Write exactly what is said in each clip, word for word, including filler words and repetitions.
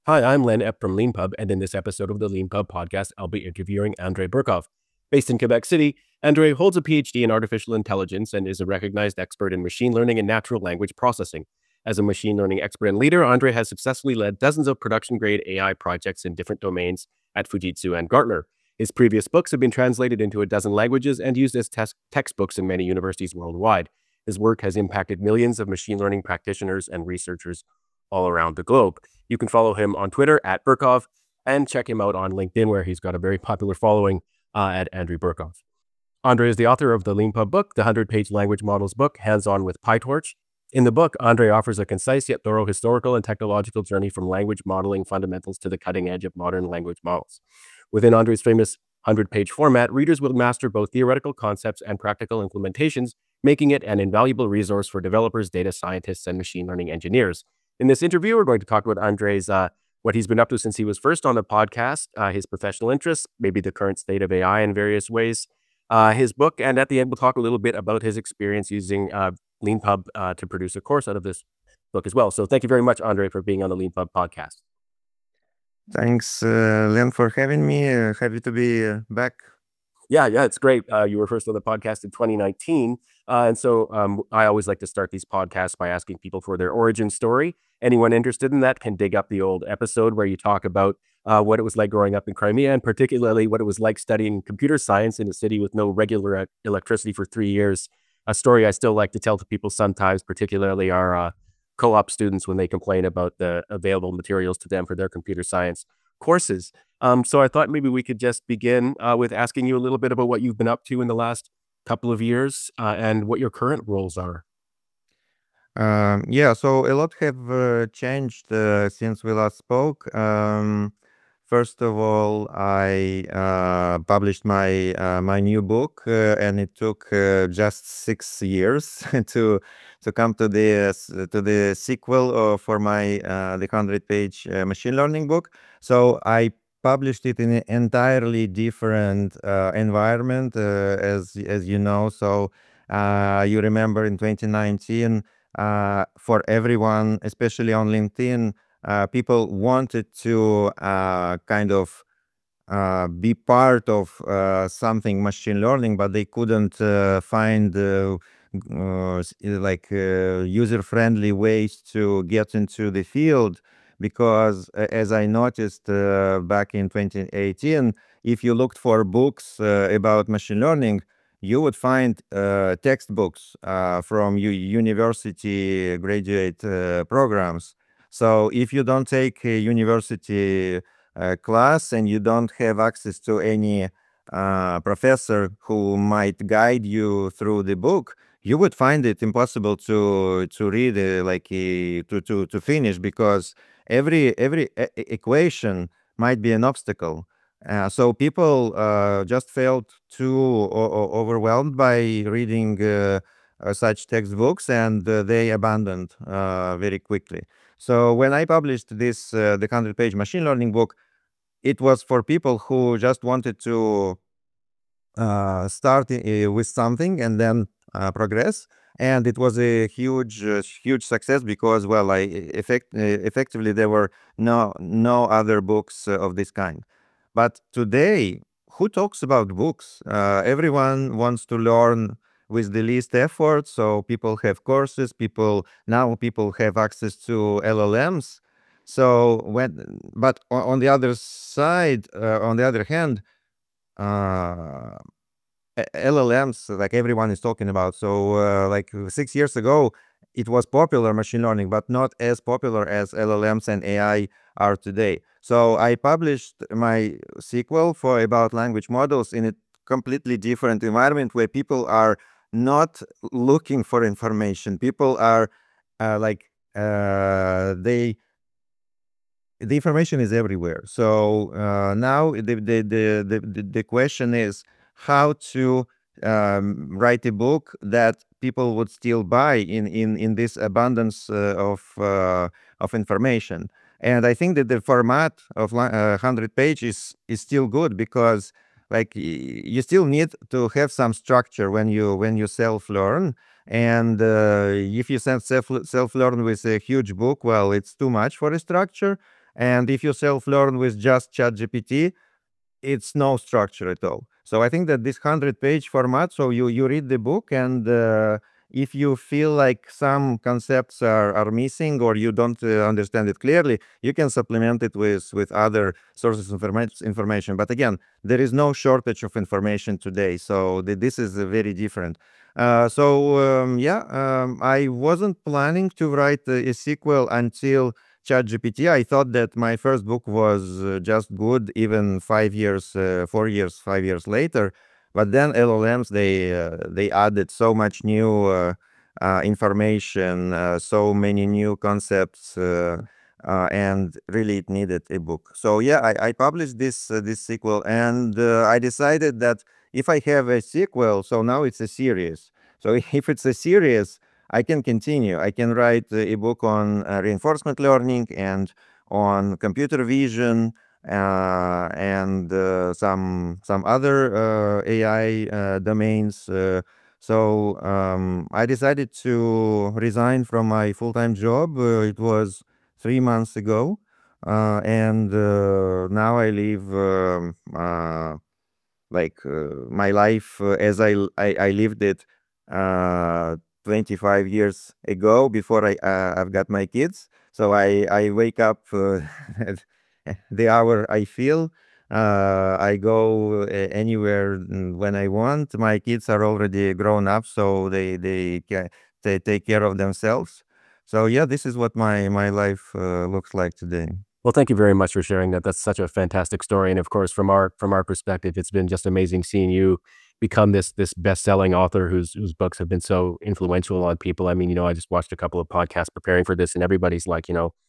Hi, I'm Len Epp from LeanPub, and in this episode of the LeanPub podcast, I'll be interviewing Andrei Burkov. Based in Quebec City, Andrei holds a P H D in artificial intelligence and is a recognized expert in machine learning and natural language processing. As a machine learning expert and leader, Andrei has successfully led dozens of production grade A I projects in different domains at Fujitsu and Gartner. His previous books have been translated into a dozen languages and used as tes- textbooks in many universities worldwide. His work has impacted millions of machine learning practitioners and researchers all around the globe. You can follow him on Twitter at Burkov and check him out on LinkedIn, where he's got a very popular following uh, at Andrew Burkov. Andre is the author of the LeanPub book, the hundred-page language models book, Hands-On with PyTorch. In the book, Andre offers a concise yet thorough historical and technological journey from language modeling fundamentals to the cutting edge of modern language models. Within Andre's famous hundred-page format, readers will master both theoretical concepts and practical implementations, making it an invaluable resource for developers, data scientists, and machine learning engineers. In this interview, we're going to talk about Andre's uh, what he's been up to since he was first on the podcast, uh, his professional interests, maybe the current state of A I in various ways, uh, his book, and at the end, we'll talk a little bit about his experience using uh, LeanPub uh, to produce a course out of this book as well. So thank you very much, Andre, for being on the LeanPub podcast. Thanks, uh, Len, for having me. Uh, happy to be uh, back. Yeah, yeah, it's great. Uh, you were first on the podcast in twenty nineteen. Uh, and so um, I always like to start these podcasts by asking people for their origin story. Anyone interested in that can dig up the old episode where you talk about uh, what it was like growing up in Crimea, and particularly what it was like studying computer science in a city with no regular uh, electricity for three years. A story I still like to tell to people sometimes, particularly our uh, co-op students when they complain about the available materials to them for their computer science courses. Um, so I thought maybe we could just begin uh, with asking you a little bit about what you've been up to in the last couple of years uh, and what your current roles are. Um, yeah, so a lot have uh, changed uh, since we last spoke. Um, first of all, I uh, published my uh, my new book, uh, and it took uh, just six years to to come to the to the sequel uh, for my uh, the hundred page uh, machine learning book. So I published it in an entirely different uh, environment, uh, as as you know. So uh, you remember in twenty nineteen, uh, for everyone, especially on LinkedIn, uh, people wanted to uh, kind of uh, be part of uh, something machine learning, but they couldn't uh, find uh, uh, s- like uh, user-friendly ways to get into the field. Because a- as I noticed uh, back in twenty eighteen, if you looked for books uh, about machine learning, you would find uh, textbooks uh, from u- university graduate uh, programs. So if you don't take a university uh, class and you don't have access to any uh, professor who might guide you through the book, you would find it impossible to to read uh, like uh, to to to finish, because every every e- e- equation might be an obstacle. Uh, so people uh, just felt too o- o- overwhelmed by reading uh, uh, such textbooks, and uh, they abandoned uh, very quickly. So when I published this, uh, the hundred page machine learning book, it was for people who just wanted to uh, start i- with something and then uh, progress. And it was a huge, uh, huge success because, well, I e- effect, uh, effectively there were no no other books uh, of this kind. But today, who talks about books? Uh, everyone wants to learn with the least effort. So people have courses. People now people have access to L L Ms. So when, but o- on the other side, uh, on the other hand, uh, a- L L Ms, like everyone is talking about. So, uh, like uh, six years ago, it was popular machine learning, but not as popular as L L Ms and A I are today. So, I published my sequel for about language models in a completely different environment where people are not looking for information. People are uh, like uh, they the information is everywhere. So uh, now the, the, the, the, the the question is how to um, write a book that people would still buy in, in, in this abundance uh, of, uh, of information. And I think that the format of li- uh, hundred pages is still good, because like y- you still need to have some structure when you when you self learn. And uh, if you self self learn with a huge book, well, it's too much for a structure. And if you self-learn with just ChatGPT, it's no structure at all. So I think that this hundred-page format, so you you read the book, and uh, if you feel like some concepts are, are missing or you don't uh, understand it clearly, you can supplement it with with other sources of informa- information. But again, there is no shortage of information today, so th- this is uh, very different. Uh, so um, yeah, um, I wasn't planning to write a, a sequel until ChatGPT. I thought that my first book was uh, just good, even five years, uh, four years, five years later. But then L L Ms, they uh, they added so much new uh, uh, information, uh, so many new concepts, uh, uh, and really it needed a book. So yeah, I, I published this uh, this sequel, and uh, I decided that if I have a sequel, so now it's a series. So if it's a series, I can continue. I can write a book on uh, reinforcement learning and on computer vision uh, and uh, some some other uh, A I uh, domains. Uh, so um, I decided to resign from my full-time job. Uh, it was three months ago, uh, and uh, now I live um, uh, like uh, my life uh, as I, l- I I lived it uh, twenty-five years ago before I uh, I've got my kids. So I I wake up uh, at the hour I feel. Uh, I go uh, anywhere mm, when I want. My kids are already grown up, so they they ca- they take care of themselves. So yeah, this is what my my life uh, looks like today. Well, thank you very much for sharing that. That's such a fantastic story. And of course, from our from our perspective, it's been just amazing seeing you become this this best-selling author whose whose books have been so influential on people. I mean, you know, I just watched a couple of podcasts preparing for this, and everybody's like, you know,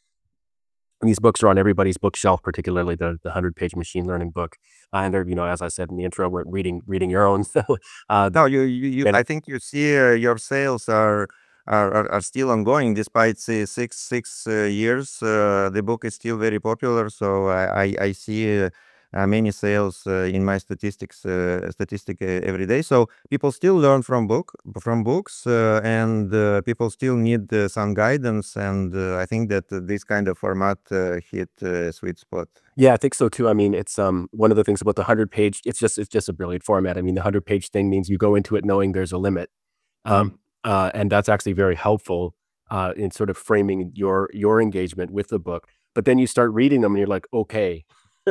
these books are on everybody's bookshelf, particularly the the hundred-page machine learning book. Uh, and they're, you know, as I said in the intro, we're reading reading your own. So, uh, No, you, you, you and I think you see uh, your sales are, are are are still ongoing despite say, six six uh, years. Uh, the book is still very popular, so I I, I see uh, uh, many sales uh, in my statistics uh, statistic uh, every day. So people still learn from book from books, uh, and uh, people still need uh, some guidance. And uh, I think that uh, this kind of format uh, hit uh, sweet spot. yeah, I think so too. I mean, it's um one of the things about the hundred page. It's just it's just a brilliant format. I mean, the hundred page thing means you go into it knowing there's a limit. Um, uh, and that's actually very helpful uh, in sort of framing your your engagement with the book. But then you start reading them, and you're like, okay,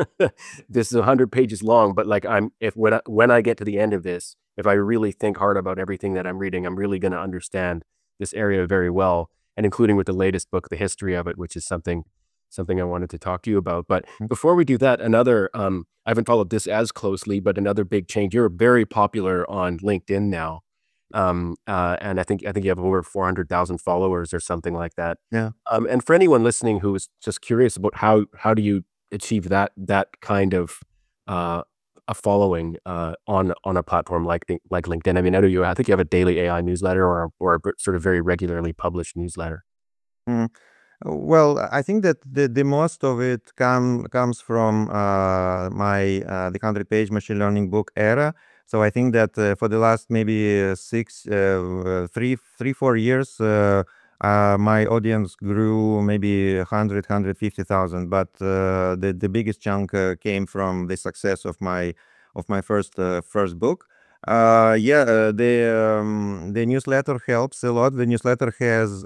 this is a hundred pages long. But like, I'm if when I, when I get to the end of this, if I really think hard about everything that I'm reading, I'm really going to understand this area very well, and including with the latest book, the history of it, which is something something I wanted to talk to you about. But before we do that, another um, I haven't followed this as closely, but another big change. You're very popular on LinkedIn now, um, uh, and I think I think you have over four hundred thousand followers or something like that. Yeah. Um, and for anyone listening who is just curious about how how do you achieve that that kind of uh, a following uh, on on a platform like the, like LinkedIn? I mean, I know you. I think you have a daily A I newsletter or a, or a b- sort of very regularly published newsletter. Mm. Well, I think that the, the most of it come comes from uh, my uh, the hundred page machine learning book era. So I think that uh, for the last maybe uh, six, uh, uh, three, three, four years, uh, uh, my audience grew maybe one hundred, one hundred fifty thousand. But uh, the the biggest chunk uh, came from the success of my of my first uh, first book. Uh, yeah, uh, the um, the newsletter helps a lot. The newsletter has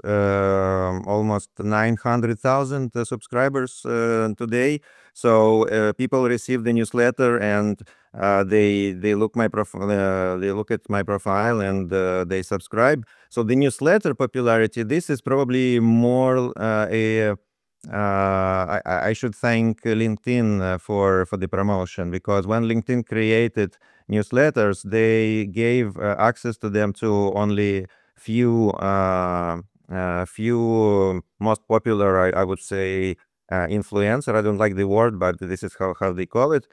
um almost nine hundred thousand uh, subscribers uh, today. So uh, people receive the newsletter and uh, they they look my profile. Uh, they look at my profile and uh, they subscribe. So the newsletter popularity. This is probably more uh, a uh, I, I should thank LinkedIn uh, for for the promotion, because when LinkedIn created newsletters, they gave uh, access to them to only few uh, uh, few most popular, I, I would say, uh, influencer. I don't like the word, but this is how, how they call it.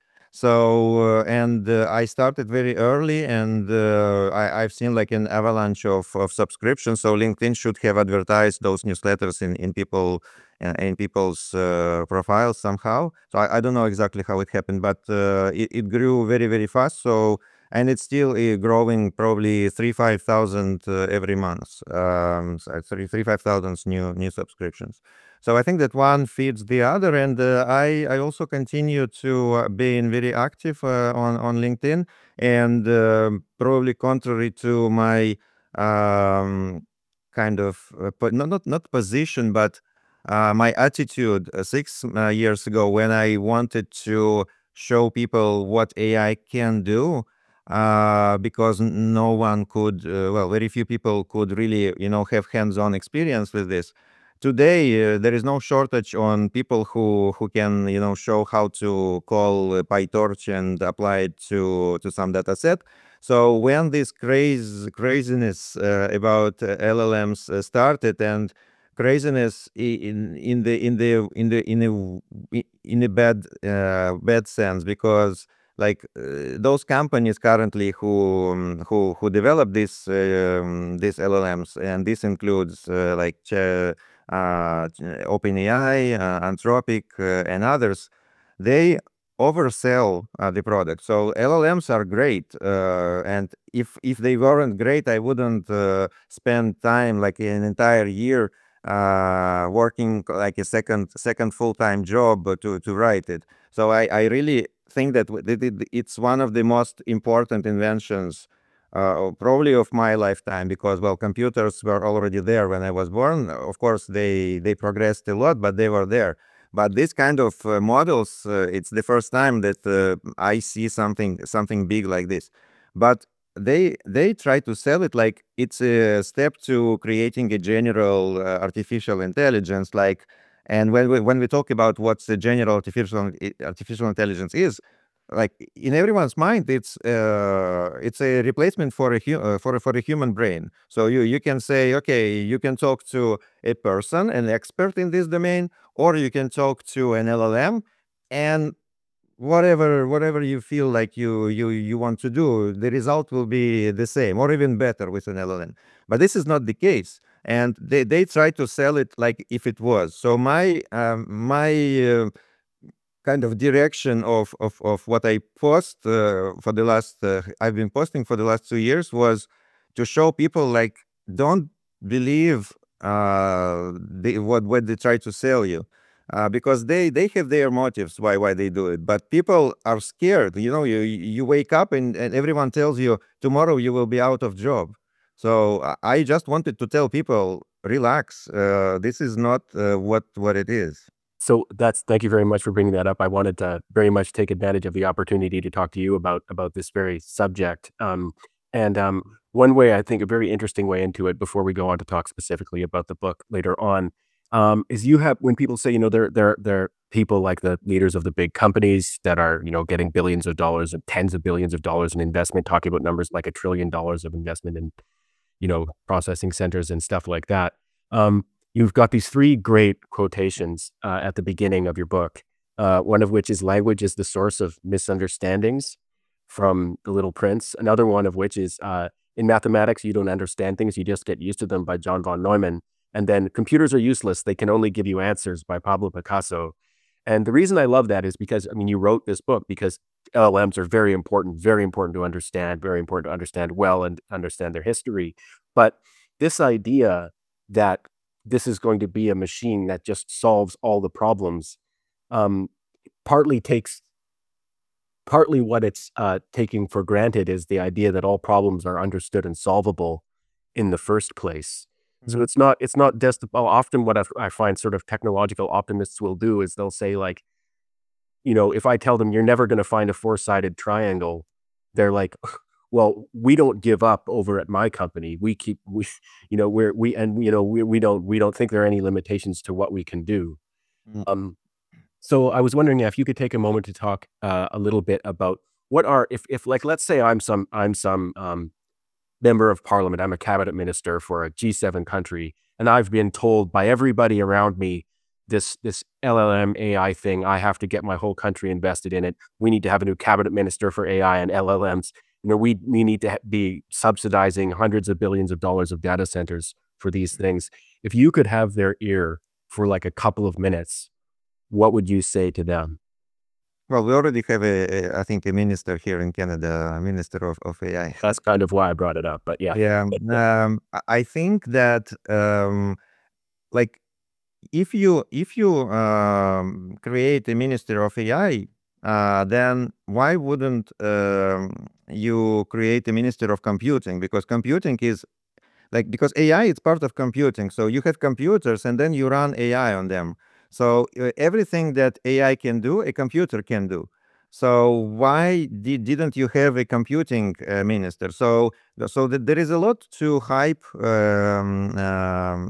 So uh, and uh, I started very early, and uh, I, I've seen like an avalanche of, of subscriptions. So LinkedIn should have advertised those newsletters in in people uh, in people's uh, profiles somehow. So I, I don't know exactly how it happened, but uh, it, it grew very, very fast. So and it's still uh, growing, probably three five thousand uh, every month. Um, so three three five thousand new new subscriptions. So I think that one feeds the other, and uh, I I also continue to uh, being very active uh, on on LinkedIn, and um probably contrary to my um, kind of uh, po- not not not position, but uh, my attitude uh, six uh, years ago when I wanted to show people what A I can do, uh, because n- no one could, uh, well, very few people could really, you know, have hands-on experience with this. Today, uh, there is no shortage on people who who can, you know, show how to call uh, PyTorch and apply it to to some data set. So when this craze craziness uh, about uh, L L Ms uh, started, and craziness i- in in the in the in the in a w- i- in a bad uh, bad sense, because like uh, those companies currently who um, who who develop these um, these L L Ms, and this includes uh, like Ch- uh, OpenAI, uh, Anthropic, uh, and others, they oversell uh, the product. So L L Ms are great, uh, and if if they weren't great, I wouldn't uh, spend time like an entire year uh, working like a second second full time job uh, to to write it. So I I really think that w- that it- it's one of the most important inventions. Uh, probably of my lifetime, because well, computers were already there when I was born. Of course, they they progressed a lot, but they were there. But this kind of uh, models, uh, it's the first time that uh, I see something something big like this. But they they try to sell it like it's a step to creating a general uh, artificial intelligence. Like, and when we, when we talk about what the general artificial artificial intelligence is, like in everyone's mind, it's uh, it's a replacement for a hu- uh, for a, for a human brain. So you you can say, okay, you can talk to a person, an expert in this domain, or you can talk to an L L M, and whatever whatever you feel like you you you want to do, the result will be the same or even better with an L L M. But this is not the case, and they they try to sell it like if it was. So my um, my uh, kind of direction of of of what I post uh, for the last uh, I've been posting for the last two years was to show people like don't believe uh they, what what they try to sell you, uh, because they they have their motives why why they do it, but people are scared. You know, you you wake up and, and everyone tells you tomorrow you will be out of job. So I I just wanted to tell people, relax, uh, this is not uh, what what it is. So that's thank you very much for bringing that up. I wanted to very much take advantage of the opportunity to talk to you about about this very subject. Um, and um, one way I think a very interesting way into it before we go on to talk specifically about the book later on um, is you have when people say you know they're they're they're people like the leaders of the big companies that are you know getting billions of dollars and tens of billions of dollars in investment, talking about numbers like a trillion dollars of investment in you know, processing centers and stuff like that. Um, you've got these three great quotations uh, at the beginning of your book. Uh, one of which is language is the source of misunderstandings from The Little Prince. Another one of which is uh, in mathematics, you don't understand things, you just get used to them by John von Neumann. And then computers are useless, they can only give you answers by Pablo Picasso. And the reason I love that is because, I mean, you wrote this book because L L Ms are very important, very important to understand, very important to understand well and understand their history. But this idea that this is going to be a machine that just solves all the problems, um, partly takes partly what it's uh, taking for granted is the idea that all problems are understood and solvable in the first place. So it's not it's not just well, often what I, I find sort of technological optimists will do is they'll say like you know, if I tell them you're never going to find a four-sided triangle, they're like, well, we don't give up over at my company. We keep, we, you know, we're, we, and, you know, we, we don't, we don't think there are any limitations to what we can do. Mhm. Um, so I was wondering if you could take a moment to talk uh, a little bit about what are, if, if like, let's say I'm some, I'm some um, member of parliament, I'm a cabinet minister for a G seven country, and I've been told by everybody around me this this L L M A I thing, I have to get my whole country invested in it. We need to have a new cabinet minister for A I and L L Ms. You know, we we need to ha- be subsidizing hundreds of billions of dollars of data centers for these things. If you could have their ear for like a couple of minutes, what would you say to them? Well, we already have a, a I think a minister here in Canada, a minister of, of A I. That's kind of why I brought it up, but yeah. Yeah, um, I I think that um, like if you if you um, create a minister of A I, uh, then why wouldn't um, you create a minister of computing? Because computing is like because A I is part of computing. So you have computers and then you run A I on them. So uh, everything that A I can do, a computer can do. So why did, didn't you have a computing uh, minister? So so th- there is a lot to hype, um, um,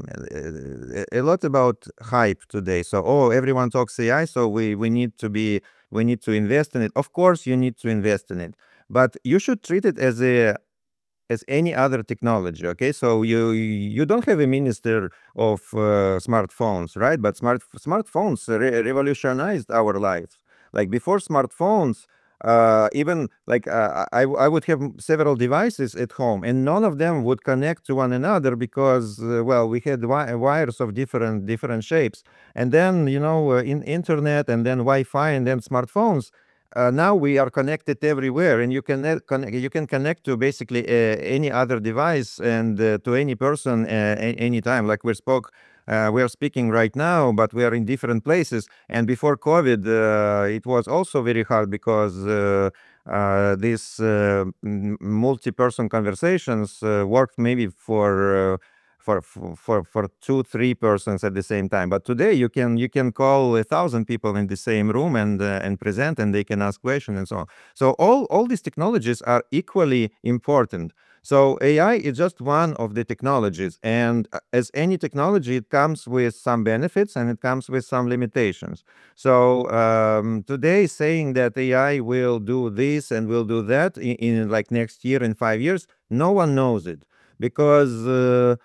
a, a lot about hype today. So oh, everyone talks A I, so we we need to be we need to invest in it. Of course, you need to invest in it, but you should treat it as a as any other technology. Okay, so you you don't have a minister of uh, smartphones, right? But smart smartphones re- revolutionized our lives. Like before smartphones, uh, even like uh, I I would have several devices at home, and none of them would connect to one another because uh, well, we had wi- wires of different different shapes, and then you know uh, in internet, and then Wi-Fi, and then smartphones. Uh, now we are connected everywhere, and you can net- connect, you can connect to basically uh, any other device and uh, to any person uh, a- anytime. Like we spoke, uh, we are speaking right now, but we are in different places. And before COVID, uh, it was also very hard because uh, uh, these uh, m- multi-person conversations uh, worked maybe for. Uh, for, for for for two three persons at the same time, but today you can you can call a thousand people in the same room and uh, and present, and they can ask questions and so on. So all all these technologies are equally important. So AI is just one of the technologies, and uh, as any technology, it comes with some benefits and it comes with some limitations. So um, today saying that AI will do this and will do that in, in like next year, in five years, no one knows it, because uh,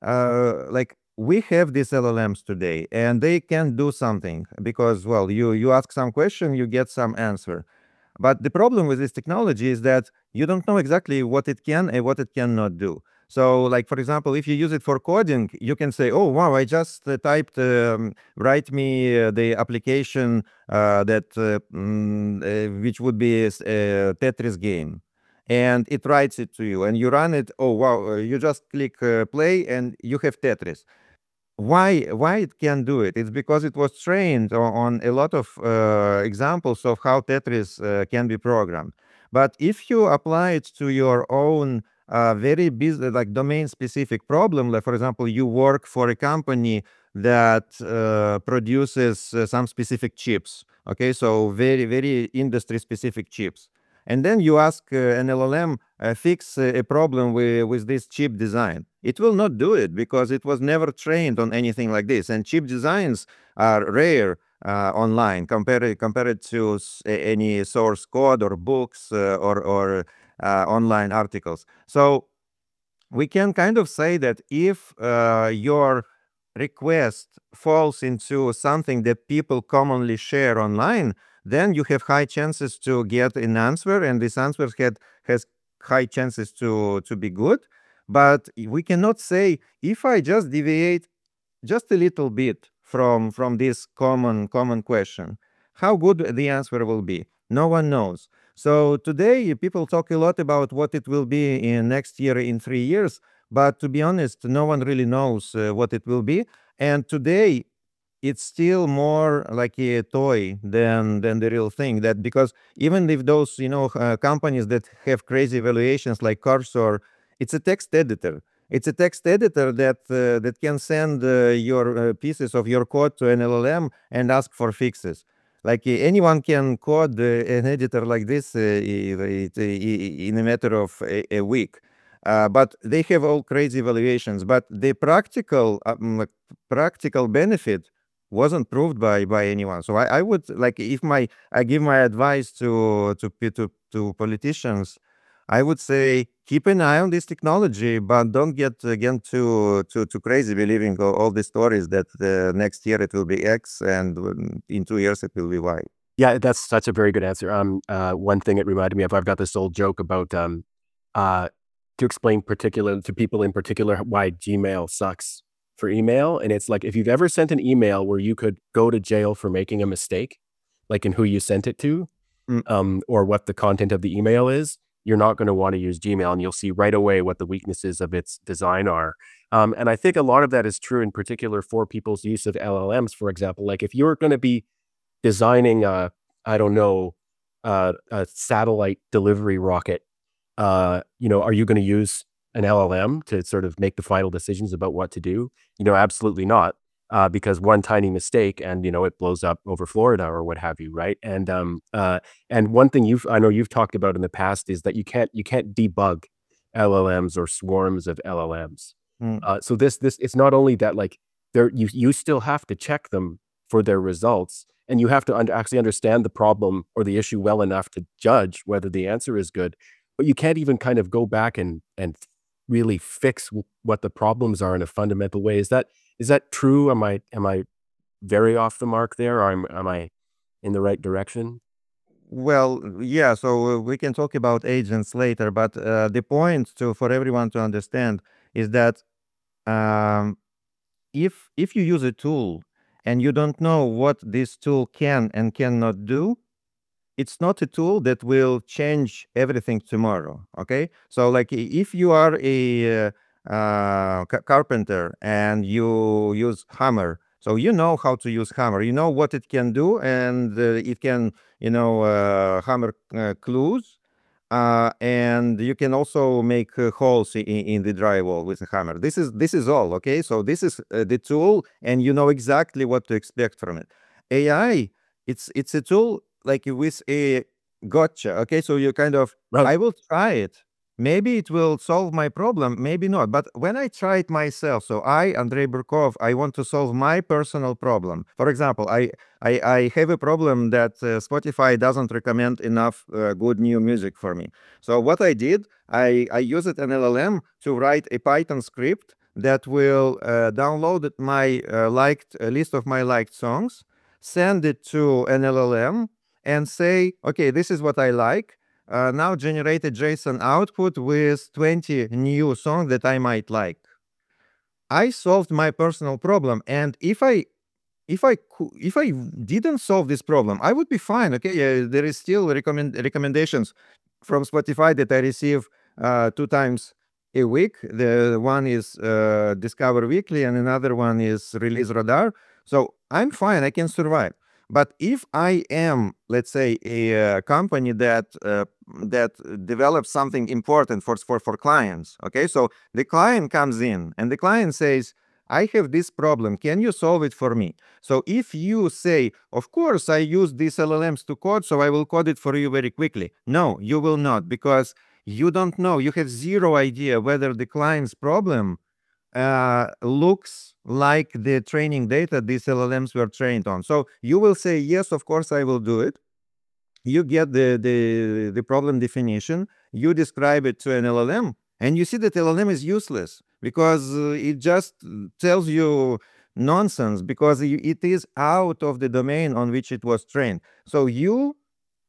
uh, like we have these L L Ms today, and they can do something because, well, you you ask some question, you get some answer. But the problem with this technology is that you don't know exactly what it can and what it cannot do. So, like for example, if you use it for coding, you can say, "Oh, wow, I just uh, typed, um, write me uh, the application uh, that uh, mm, uh, which would be a s- a Tetris game." And it writes it to you, and you run it. Oh wow! uh, You just click uh, play, and you have Tetris. Why why it can do it? It's because it was trained on, on a lot of uh, examples of how Tetris uh, can be programmed. But if you apply it to your own uh, very business, like domain specific problem, like for example, you work for a company that uh, produces uh, some specific chips. Okay, so very very industry specific chips, and then you ask uh, an L L M uh, fix uh, a problem with, with this chip design. It will not do it because it was never trained on anything like this. And chip designs are rare uh, online compared compared to s- a- any source code or books uh, or or uh, online articles. So we can kind of say that if uh, your request falls into something that people commonly share online, then you have high chances to get an answer, and this answer had, has high chances to, to be good. But we cannot say if I just deviate just a little bit from from this common common question, how good the answer will be. No one knows. So today people talk a lot about what it will be in next year, in three years, but to be honest, no one really knows uh, what it will be. And today it's still more like a toy than than the real thing. That because even if those you know uh, companies that have crazy valuations like Cursor, it's a text editor. It's a text editor that uh, that can send uh, your uh, pieces of your code to an L L M and ask for fixes. Like uh, anyone can code uh, an editor like this uh, i- i- i- in a matter of a, a week. Uh, but they have all crazy valuations. But the practical um, practical benefit wasn't proved by by anyone. So I, I would like if my I give my advice to to pe- to to politicians, I would say keep an eye on this technology, but don't get again too too too crazy believing all, all these stories that uh, next year it will be X and um, in two years it will be Y. Yeah, that's such a very good answer. Um, uh, one thing it reminded me of, I've got this old joke about um, uh, to explain particular to people in particular why Gmail sucks for email, and it's like if you've ever sent an email where you could go to jail for making a mistake, like in who you sent it to, Mm, um, or what the content of the email is, you're not going to want to use Gmail, and you'll see right away what the weaknesses of its design are. Um, and I think a lot of that is true in particular for people's use of L L Ms, for example. Like if you're going to be designing a, I don't know, uh, a satellite delivery rocket, uh, you know, are you going to use an L L M to sort of make the final decisions about what to do? You know, absolutely not. Uh, because one tiny mistake and you know it blows up over Florida or what have you, right? And um, uh, and one thing you've I know you've talked about in the past is that you can't you can't debug L L Ms or swarms of L L Ms. Mm. Uh, so this this it's not only that like there you you still have to check them for their results, and you have to un- actually understand the problem or the issue well enough to judge whether the answer is good. But you can't even kind of go back and and really fix w- what the problems are in a fundamental way. Is that is that true? Am I am I very off the mark there, or am am I in the right direction? Well, yeah, so uh, we can talk about agents later, but uh, the point to for everyone to understand is that um, if if you use a tool and you don't know what this tool can and cannot do, it's not a tool that will change everything tomorrow. Okay, so like i- if you are a uh, uh, ca- carpenter and you use hammer, so you know how to use hammer, you know what it can do, and uh, it can, you know, uh, hammer uh, clues, uh, and you can also make uh, holes in, in the drywall with a hammer. This is this is all. Okay, so this is uh, the tool, and you know exactly what to expect from it. A I, it's it's a tool like with a gotcha. Okay, so you kind of, Well, I will try it. Maybe it will solve my problem, maybe not. But when I try it myself, so I, Andrei Burkov, I want to solve my personal problem. For example, I I, I have a problem that uh, Spotify doesn't recommend enough uh, good new music for me. So what I did, I, I used an L L M to write a Python script that will uh, download it- my uh, liked a list of my liked songs, send it to an L L M, and say, okay, this is what I like. Uh, now generate a JSON output with twenty new songs that I might like. I solved my personal problem, and if I if I cou- if I didn't solve this problem, I would be fine. Okay, yeah, there is still recommend recommendations from Spotify that I receive uh, two times a week. The one is uh, Discover Weekly, and another one is Release Radar. So I'm fine. I can survive. But if I am, let's say, a uh, company that uh, that develops something important for for for clients, okay, so the client comes in and the client says, "I have this problem. Can you solve it for me?" So if you say, of course, I use these L L Ms to code, so I will code it for you very quickly. No, you will not, because you don't know. You have zero idea whether the client's problem uh, looks like the training data these L L Ms were trained on. So you will say, yes, of course, I will do it. You get the, the, the problem definition, you describe it to an L L M, and you see that L L M is useless because uh, it just tells you nonsense because i- it is out of the domain on which it was trained. So you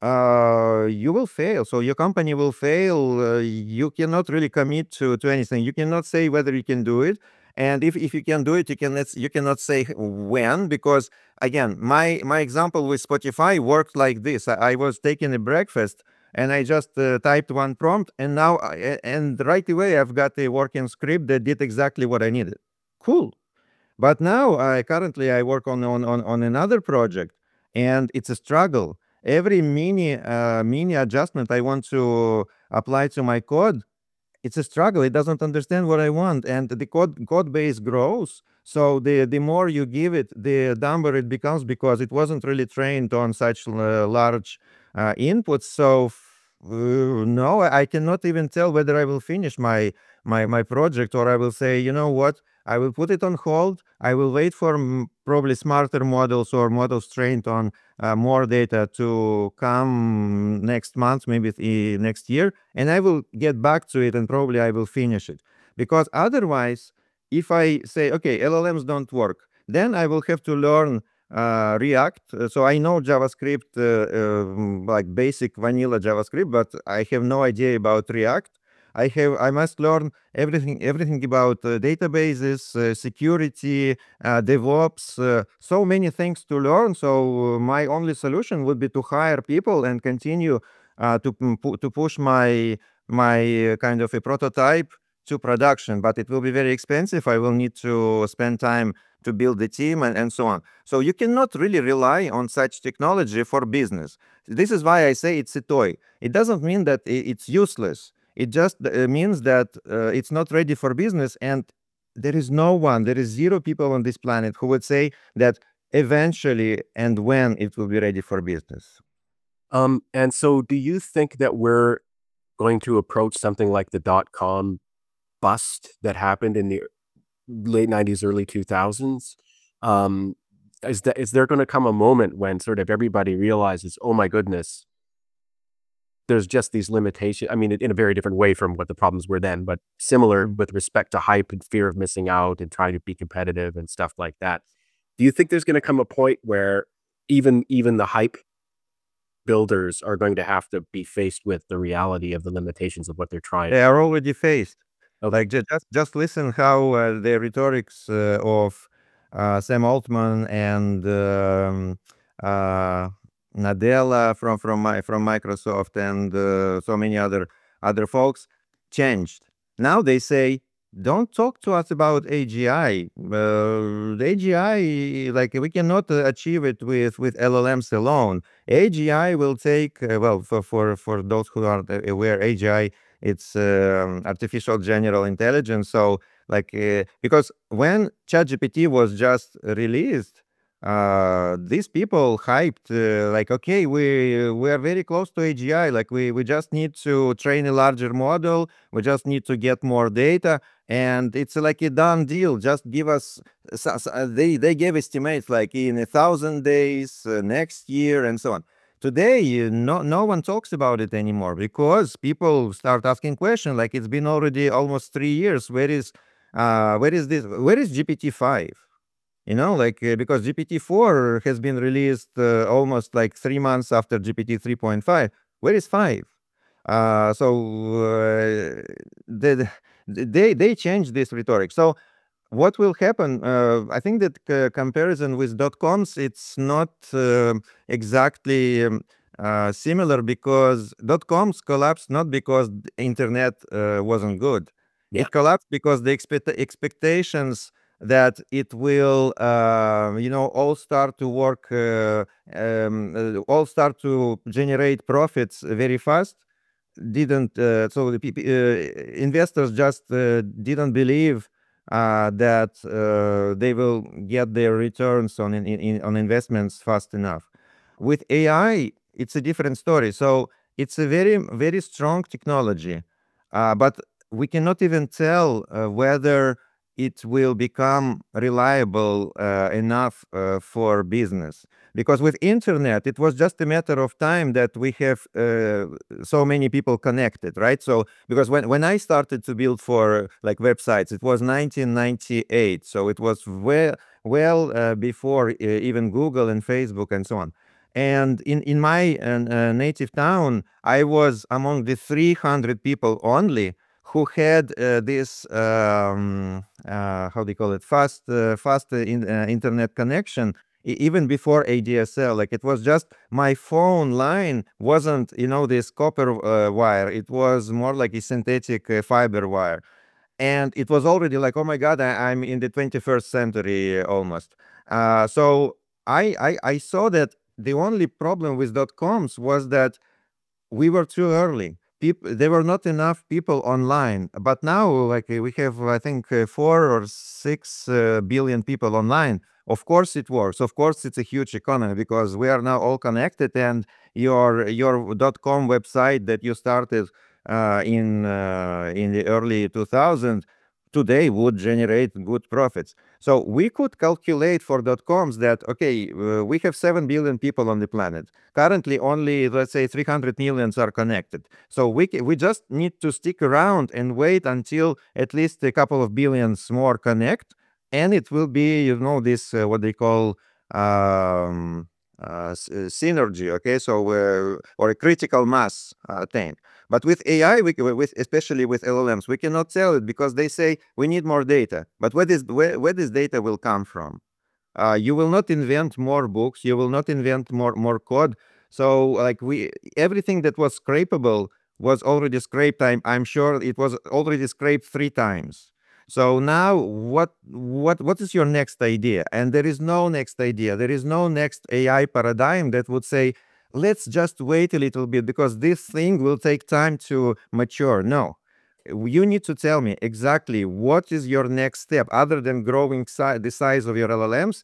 uh, you will fail. So your company will fail. Uh, you cannot really commit to, to anything. You cannot say whether you can do it. And if, if you can do it, you can let's you cannot say when, because again, my my example with Spotify worked like this. I, I was taking a breakfast and I just uh, typed one prompt, and now I, a- and right away I've got a working script that did exactly what I needed. Cool. But now I currently I work on on on, on another project, and it's a struggle. Every mini uh, mini adjustment I want to apply to my code, it's a struggle. It doesn't understand what I want, and the code code base grows. So the the more you give it, the dumber it becomes because it wasn't really trained on such uh, large uh, inputs. So f- uh, no, I cannot even tell whether I will finish my my my project, or I will say, you know what, I will put it on hold. I will wait for m- probably smarter models or models trained on uh, more data to come next month, maybe the next year, and I will get back to it and probably I will finish it. Because otherwise, if I say, okay, L L Ms don't work, then I will have to learn uh, React. Uh, So I know JavaScript, uh, um, like basic vanilla JavaScript, but I have no idea about React. I have I must learn everything everything about uh, databases, uh, security, uh, DevOps, uh, so many things to learn. So uh, my only solution would be to hire people and continue uh, to mm, pu- to push my my uh, kind of a prototype to production, but it will be very expensive. I will need to spend time to build the team and, and so on. So you cannot really rely on such technology for business. This is why I say it's a toy. It doesn't mean that i- it's useless. It just uh, means that uh, it's not ready for business, and there is no one, there is zero people on this planet who would say that eventually and when it will be ready for business. Um, and so do you think that we're going to approach something like the dot com bust that happened in the late nineties, early two thousands? Um, is that is there going to come a moment when sort of everybody realizes, oh my goodness, there's just these limitations. I mean, in a very different way from what the problems were then, but similar Mm. with respect to hype and fear of missing out and trying to be competitive and stuff like that. Do you think there's going to come a point where even even the hype builders are going to have to be faced with the reality of the limitations of what they're trying? They are already faced. Okay. Like ju- just just listen how uh, the rhetorics uh, of uh, Sam Altman and um, uh, Nadella from from my from Microsoft and uh, so many other other folks changed. Now they say, don't talk to us about A G I. Uh, the A G I, like we cannot uh, achieve it with with L L Ms alone. A G I will take uh, well for for for those who aren't aware, A G I, it's um, artificial general intelligence. So like uh, because when ChatGPT was just released, uh, these people hyped uh, like, okay, we we are very close to A G I. Like we we just need to train a larger model. We just need to get more data, and it's like a done deal. Just give us. So, so, uh, they they gave estimates like in a thousand days, uh, next year, and so on. Today, uh, no no one talks about it anymore because people start asking questions. Like it's been already almost three years. Where is uh where is this? Where is G P T five? You know, like uh, because G P T four has been released uh, almost like three months after G P T three point five. Where is five? Uh, so uh, they they they changed this rhetoric. So what will happen? Uh, I think that c- comparison with dot coms, it's not uh, exactly um, uh, similar because dot coms collapsed not because the internet uh, wasn't good. Yeah. It collapsed because the expect- expectations that it will, uh, you know, all start to work, uh, um, uh, all start to generate profits very fast didn't uh, so the peop- uh, investors just uh, didn't believe uh, that uh, they will get their returns on in, in, on investments fast enough. With A I, it's a different story. So it's a very very strong technology, uh, but we cannot even tell uh, whether it will become reliable uh, enough uh, for business. Because with internet, it was just a matter of time that we have uh, so many people connected, right? So because when, when I started to build for like websites, it was nineteen ninety-eight. So it was well, well uh, before uh, even Google and Facebook and so on. And in, in my uh, uh, native town, I was among the three hundred people only who had uh, this, um, uh, how do you call it, fast, uh, fast uh, in, uh, internet connection e- even before A D S L. Like it was just my phone line wasn't, you know, this copper uh, wire. It was more like a synthetic uh, fiber wire. And it was already like, oh my God, I, I'm in the twenty-first century uh, almost. Uh, so I, I, I saw that the only problem with dot coms was that we were too early. People, there were not enough people online. But now, like uh, we have, I think, uh, four or six uh, billion people online. Of course, it works. Of course, it's a huge economy because we are now all connected, and your your dot com website that you started uh, in uh, in the early two thousands today would generate good profits. So we could calculate for dot coms that okay, uh, we have seven billion people on the planet. Currently, only let's say three hundred millions are connected. So we ca- we just need to stick around and wait until at least a couple of billions more connect, and it will be, you know, this uh, what they call um, uh, s- uh, synergy. Okay, so uh, or a critical mass uh, thing. But with A I, we, c- with especially with L L Ms, we cannot tell it because they say we need more data. But where this where, where this data will come from? Uh, you will not invent more books. You will not invent more more code. So like we everything that was scrapable was already scraped. I'm, I'm sure it was already scraped three times. So now what what what is your next idea? And there is no next idea. There is no next A I paradigm that would say, let's just wait a little bit because this thing will take time to mature. No. You need to tell me exactly what is your next step other than growing si- the size of your L L Ms,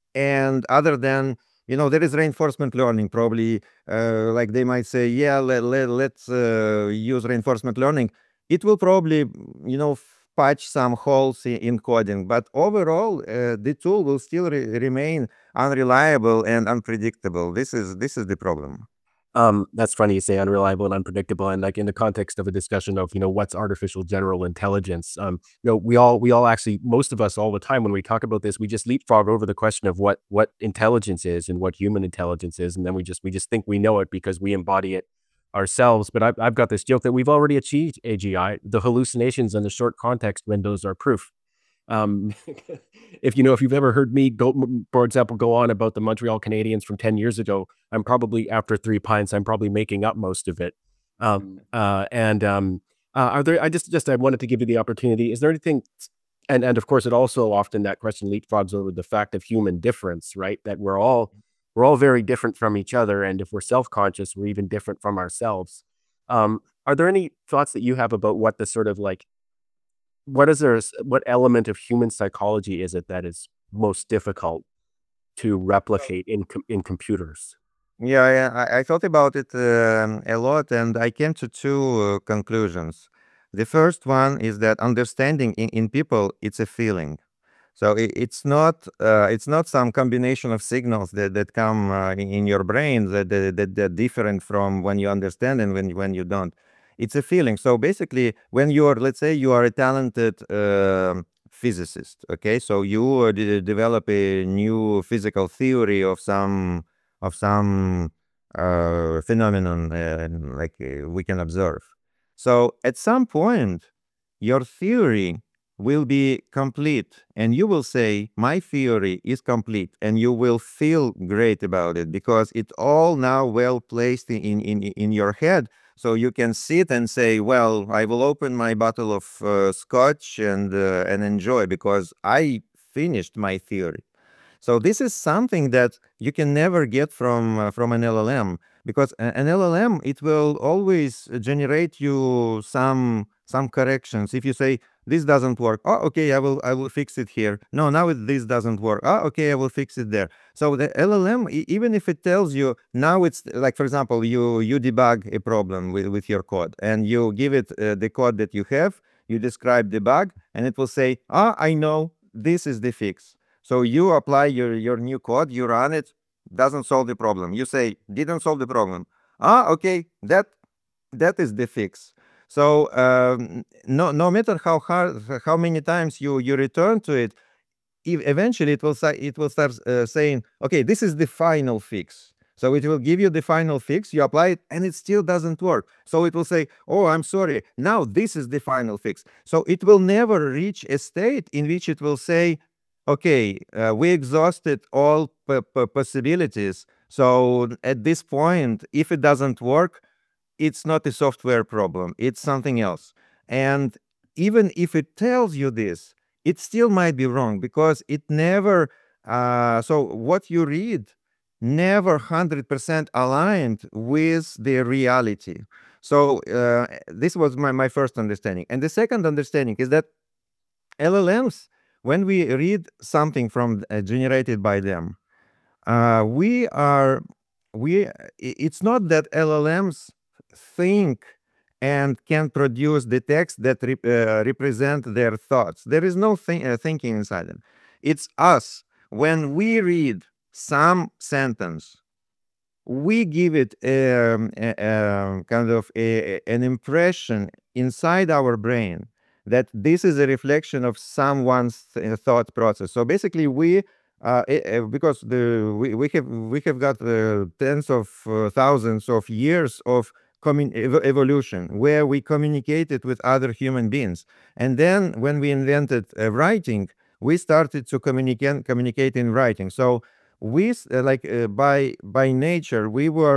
and other than, you know, there is reinforcement learning probably, uh, like they might say, yeah, let, let, let's uh, use reinforcement learning. It will probably, you know, f- patch some holes i- in coding, but overall uh, the tool will still re- remain unreliable and unpredictable. This is this is the problem. Um, that's funny you say unreliable and unpredictable, and like in the context of a discussion of you know what's artificial general intelligence. Um, you know, we all we all actually most of us all the time when we talk about this, we just leapfrog over the question of what what intelligence is and what human intelligence is, and then we just we just think we know it because we embody it ourselves. But I've I've got this joke that we've already achieved A G I. The hallucinations and the short context windows are proof. Um, if you know, if you've ever heard me go, for example, go on about the Montreal Canadiens from ten years ago, I'm probably after three pints, I'm probably making up most of it. Um, uh, and um, uh, are there? I just, just I wanted to give you the opportunity. Is there anything? And and of course, it also often that question leapfrogs over the fact of human difference, right? That we're all we're all very different from each other, and if we're self conscious, we're even different from ourselves. Um, are there any thoughts that you have about what the sort of like what is there s what element of human psychology is it that is most difficult to replicate in com in computers? Yeah, yeah, I, I thought about it um, a lot, and I came to two uh, conclusions. The first one is that understanding in, in people, it's a feeling. So it, it's not uh, it's not some combination of signals that, that come uh, in, in your brain that, that, that that different from when you understand and when when you don't. It's a feeling. So basically, when you are, let's say, you are a talented um physicist, okay, so you uh, de- develop a new physical theory of some of some uh, phenomenon, uh, like uh, we can observe. So at some point, your theory will be complete, and you will say, my theory is complete, and you will feel great about it because it's all now well placed in, in, in your head. So you can sit and say, well, I will open my bottle of uh, scotch and uh, and enjoy because I finished my theory. So this is something that you can never get from uh, from an L L M, because a- an L L M, it will always generate you some some corrections. If you say this doesn't work, oh okay, I will I will fix it here. No, now it, this doesn't work. Oh okay, I will fix it there. So the L L M, e- even if it tells you now, it's like, for example, you you debug a problem with with your code and you give it uh, the code that you have, you describe the bug, and it will say, ah, I know this is the fix. So you apply your, your new code, you run it, doesn't solve the problem. You say, didn't solve the problem. Ah, okay, that that is the fix. So um, no no matter how hard, how many times you you return to it, ev- eventually it will say, it will start uh, saying, okay, this is the final fix. So it will give you the final fix, you apply it, and it still doesn't work. So it will say, oh, I'm sorry, now this is the final fix. So it will never reach a state in which it will say, okay, uh, we exhausted all p- p- possibilities. So at this point, if it doesn't work, it's not a software problem, it's something else. And even if it tells you this, it still might be wrong because it never, uh, so what you read never one hundred percent aligned with the reality. So uh, this was my, my first understanding. And the second understanding is that L L Ms, when we read something from uh, generated by them, uh, we are we i- it's not that L L Ms think and can produce the text that rep- uh, represent their thoughts. There is no thi- uh, thinking inside them. It's us. When we read some sentence, we give it um, a, a- kind of a, a- an impression inside our brain that this is a reflection of someone's th- thought process. So basically, we uh, eh, eh, because the we, we have we have got uh, tens of uh, thousands of years of commun- ev- evolution where we communicated with other human beings, and then when we invented uh, writing, we started to communicate communicate in writing. So we s- uh, like uh, by by nature we were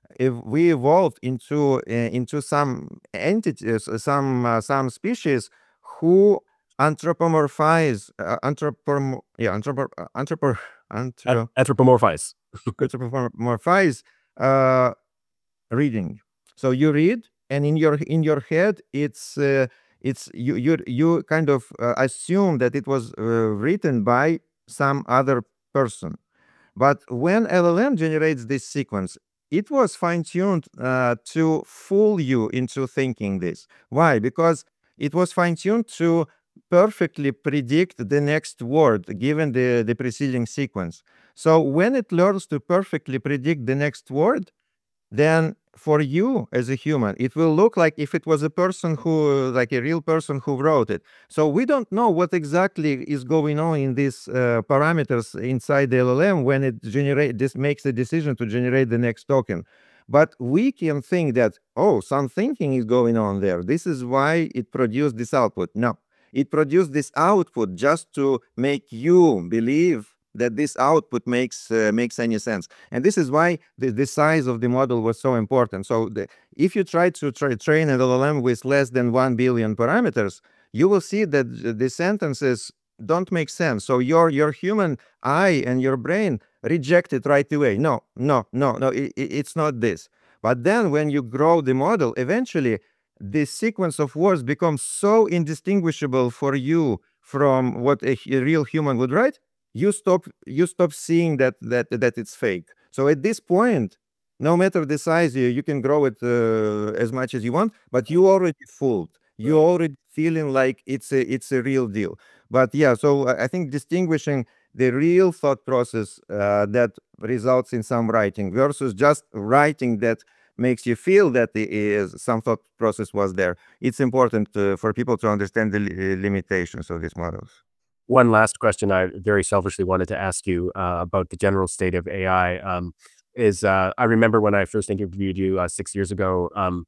if we evolved into uh, into some entities, uh, some uh, some species who anthropomorphize, uh, anthropom yeah, anthropo uh, anthropo An- anthro anthropomorphize. anthropomorphize uh, reading. So you read, and in your in your head, it's uh, it's you you you kind of uh, assume that it was uh, written by some other person. But when L L M generates this sequence, it was fine-tuned uh, to fool you into thinking this. Why? Because it was fine-tuned to perfectly predict the next word given the, the preceding sequence. So when it learns to perfectly predict the next word, then for you as a human, it will look like if it was a person who, like a real person who wrote it. So we don't know what exactly is going on in these uh, parameters inside the L L M when it generate this makes a decision to generate the next token. But we can think that, oh, some thinking is going on there. This is why it produced this output. No, it produced this output just to make you believe that this output makes uh, makes any sense. And this is why the, the size of the model was so important. So the, if you try to try, train an L L M with less than one billion parameters, you will see that the sentences don't make sense. So your your human eye and your brain reject it right away. No, no, no, no, it, it, it's not this. But then when you grow the model, eventually this sequence of words becomes so indistinguishable for you from what a, a real human would write, you stop you stop seeing that that that it's fake. So at this point, no matter the size, you, you can grow it uh, as much as you want, but you already fooled. You Right. already feeling like it's a it's a real deal. But yeah, so I I think distinguishing the real thought process uh, that results in some writing versus just writing that makes you feel that the, is, some thought process was there. It's important uh, for people to understand the li- limitations of these models. One last question I very selfishly wanted to ask you uh, about the general state of A I um, is uh, I remember when I first interviewed you uh, six years ago, um,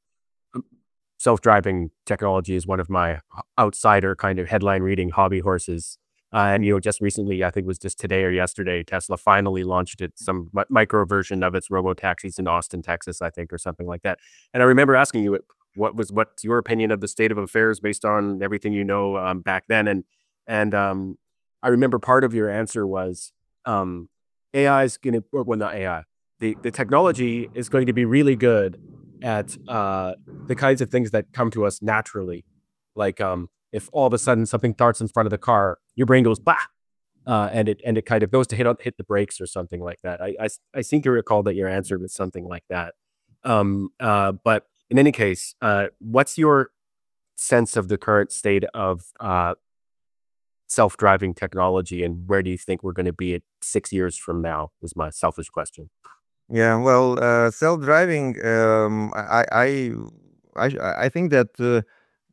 self-driving technology is one of my outsider kind of headline reading hobby horses. Uh, and you know, just recently, I think it was just today or yesterday, Tesla finally launched it, some mi- micro version of its robo taxis in Austin, Texas, I think, or something like that. And I remember asking you, what was what's your opinion of the state of affairs based on everything you know um, back then? And and um, I remember part of your answer was um, A I is going to, well, not A I, the the technology is going to be really good at uh, the kinds of things that come to us naturally. Like um, if all of a sudden something darts in front of the car, your brain goes bah, uh, and it and it kind of goes to hit on hit the brakes or something like that. I, I I seem to recall that your answer was something like that. Um, uh, but in any case, uh, what's your sense of the current state of uh, self-driving technology, and where do you think we're going to be at six years from now? Is my selfish question. Yeah, well, uh, self-driving, um, I, I, I, I I think that uh,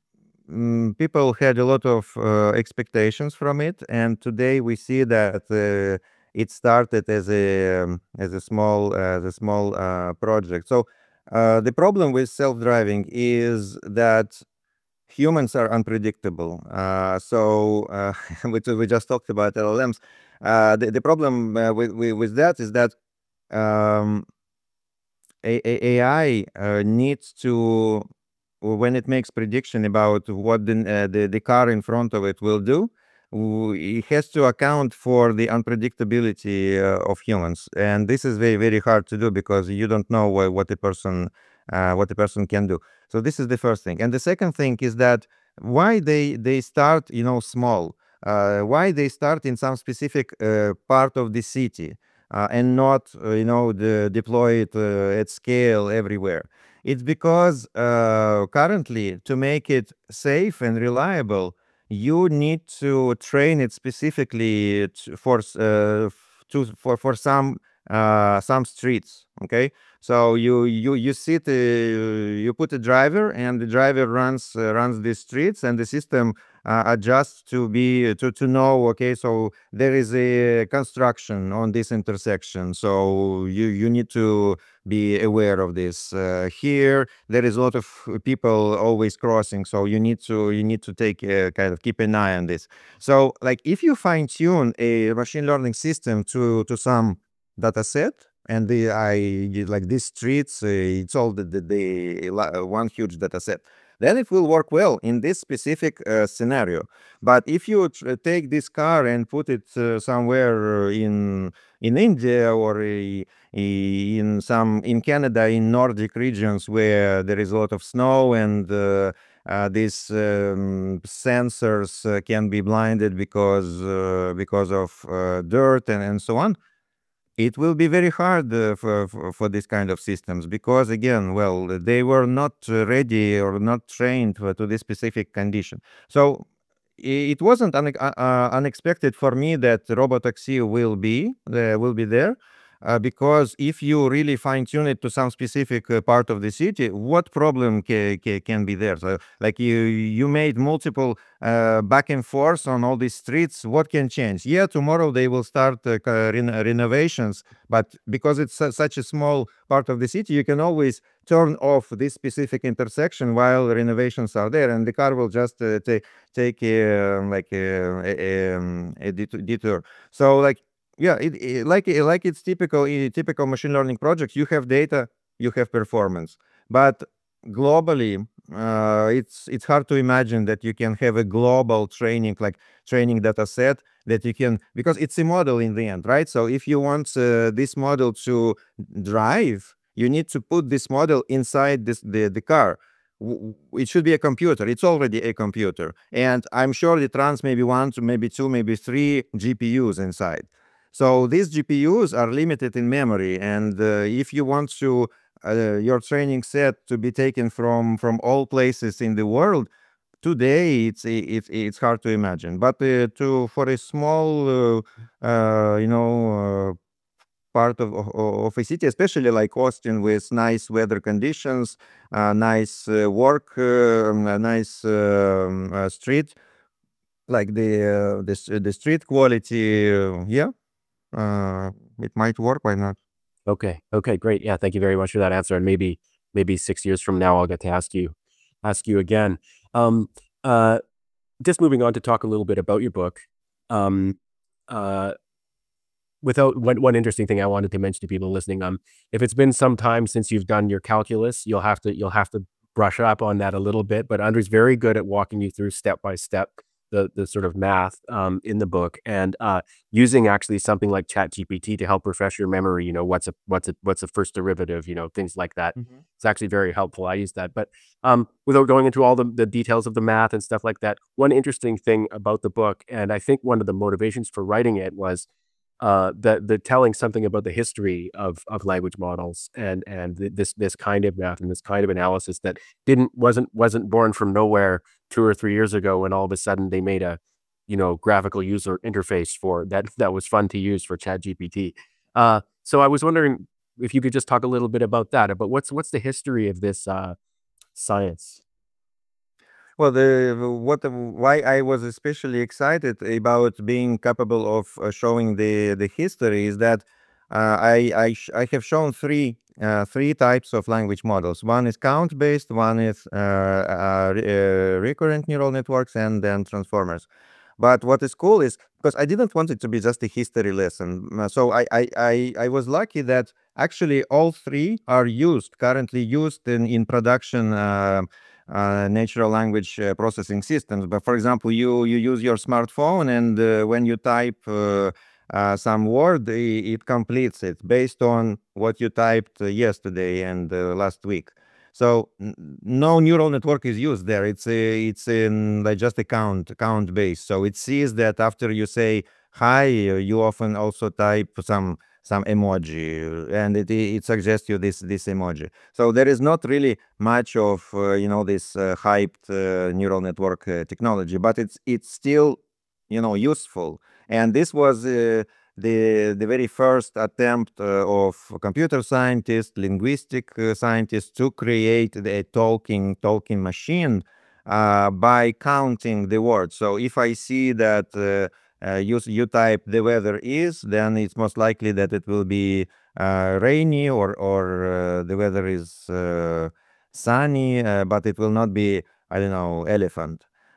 mm, people had a lot of uh, expectations from it, and today we see that uh, it started as a um, as a small as a small uh, project. So uh, the problem with self-driving is that humans are unpredictable. Uh, so uh, we, we just talked about L L Ms. Uh, the, the problem uh, with, with with that is that um, A- A- AI uh, needs to, when it makes prediction about what the, uh, the the car in front of it will do, w- it has to account for the unpredictability uh, of humans, and this is very very hard to do because you don't know what, what a person uh, what a person can do. So this is the first thing, and the second thing is that why they they start, you know, small. Uh, why they start in some specific uh, part of the city uh, and not, uh, you know, the, deploy it uh, at scale everywhere. It's because uh, currently, to make it safe and reliable, you need to train it specifically to, for s- uh, f- to for for some uh, some streets. Okay, so you you you sit uh, you put a driver, and the driver runs uh, runs the streets, and the system uh, adjusts to be to to know. Okay, so there is a construction on this intersection, so you you need to be aware of this. Uh, here there is a lot of people always crossing, so you need to you need to take uh, kind of keep an eye on this. So like if you fine tune a machine learning system to to some data set, and the I like these streets, uh, it's all the, the, the la- one huge data set. Then it will work well in this specific uh, scenario. But if you tr- take this car and put it uh, somewhere uh, in in India or uh, in some in Canada, in Nordic regions where there is a lot of snow and uh, uh, these um, sensors uh, can be blinded because uh, because of uh, dirt and, and so on, it will be very hard uh, for, for for this kind of systems, because again, well, they were not uh, ready or not trained for, to this specific condition. So i- it wasn't une- uh, uh, unexpected for me that robotaxi will be uh, will be there, uh, because if you really fine tune it to some specific uh, part of the city, what problem ca- ca- can be there? So like you you made multiple uh, back and forth on all these streets, what can change? Yeah, tomorrow they will start uh, ca- ren- renovations, but because it's su- such a small part of the city, you can always turn off this specific intersection while renovations are there, and the car will just uh, take take uh, like uh, a, um, a det- detour. So like yeah, it, it- like like it's typical in typical machine learning projects. You have data, you have performance, but globally, uh, it's it's hard to imagine that you can have a global training, like training data set that you can, because it's a model in the end, right? So if you want uh, this model to drive, you need to put this model inside this the, the car. W- w- It should be a computer. It's already a computer, and I'm sure it runs maybe one to maybe two, maybe three G P Us inside. So these G P Us are limited in memory, and uh, if you want to uh, your training set to be taken from from all places in the world today, it's it's it's hard to imagine. But uh, to for a small uh, uh, you know uh, part of, of of a city, especially like Austin, with nice weather conditions, uh, nice uh, work, uh, um, a nice um, uh, street, like the uh, the s- the street quality, uh, yeah, uh, it might work. Why not? Okay. Okay, great. Yeah, thank you very much for that answer. And maybe maybe six years from now I'll get to ask you ask you again. Um uh just moving on to talk a little bit about your book. Um uh without one one interesting thing I wanted to mention to people listening, um if it's been some time since you've done your calculus, you'll have to you'll have to brush up on that a little bit, but Andrei's very good at walking you through step by step the the sort of math um in the book, and uh using actually something like Chat G P T to help refresh your memory, you know, what's a what's a what's a first derivative, you know, things like that. Mhm. It's actually very helpful. I use that. But um without going into all the, the details of the math and stuff like that, one interesting thing about the book, and I think one of the motivations for writing it was uh, the the telling something about the history of of language models and and th- this this kind of math and this kind of analysis that didn't wasn't wasn't born from nowhere two or three years ago when all of a sudden they made a you know graphical user interface for that that was fun to use for Chat G P T. Uh, so I was wondering if you could just talk a little bit about that, about what's what's the history of this uh, science. Well, the what why I was especially excited about being capable of uh, showing the the history is that uh, I I, sh- I have shown three uh, three types of language models. One is count based, one is uh, uh, re- uh, recurrent neural networks, and then transformers. But what is cool is because I didn't want it to be just a history lesson, uh, so I I I, I was lucky that actually all three are used currently used in in production. Uh, uh, natural language uh, processing systems. But for example, you you use your smartphone, and uh, when you type uh, uh, some word, i- it completes it based on what you typed uh, yesterday and uh, last week. So n- no neural network is used there. It's a, it's in like just a count count base. So it sees that after you say hi, uh, you often also type some some emoji, uh, and it it suggests you this this emoji. So there is not really much of uh, you know this uh, hyped uh, neural network uh, technology, but it's it's still you know useful. And this was uh, the the very first attempt uh, of computer scientists, linguistic uh, scientists to create a talking talking machine uh, by counting the words. So if I see that uh, uh, you you type the weather is, then it's most likely that it will be uh, rainy, or or uh, the weather is uh, sunny, uh, but it will not be, I don't know, elephant.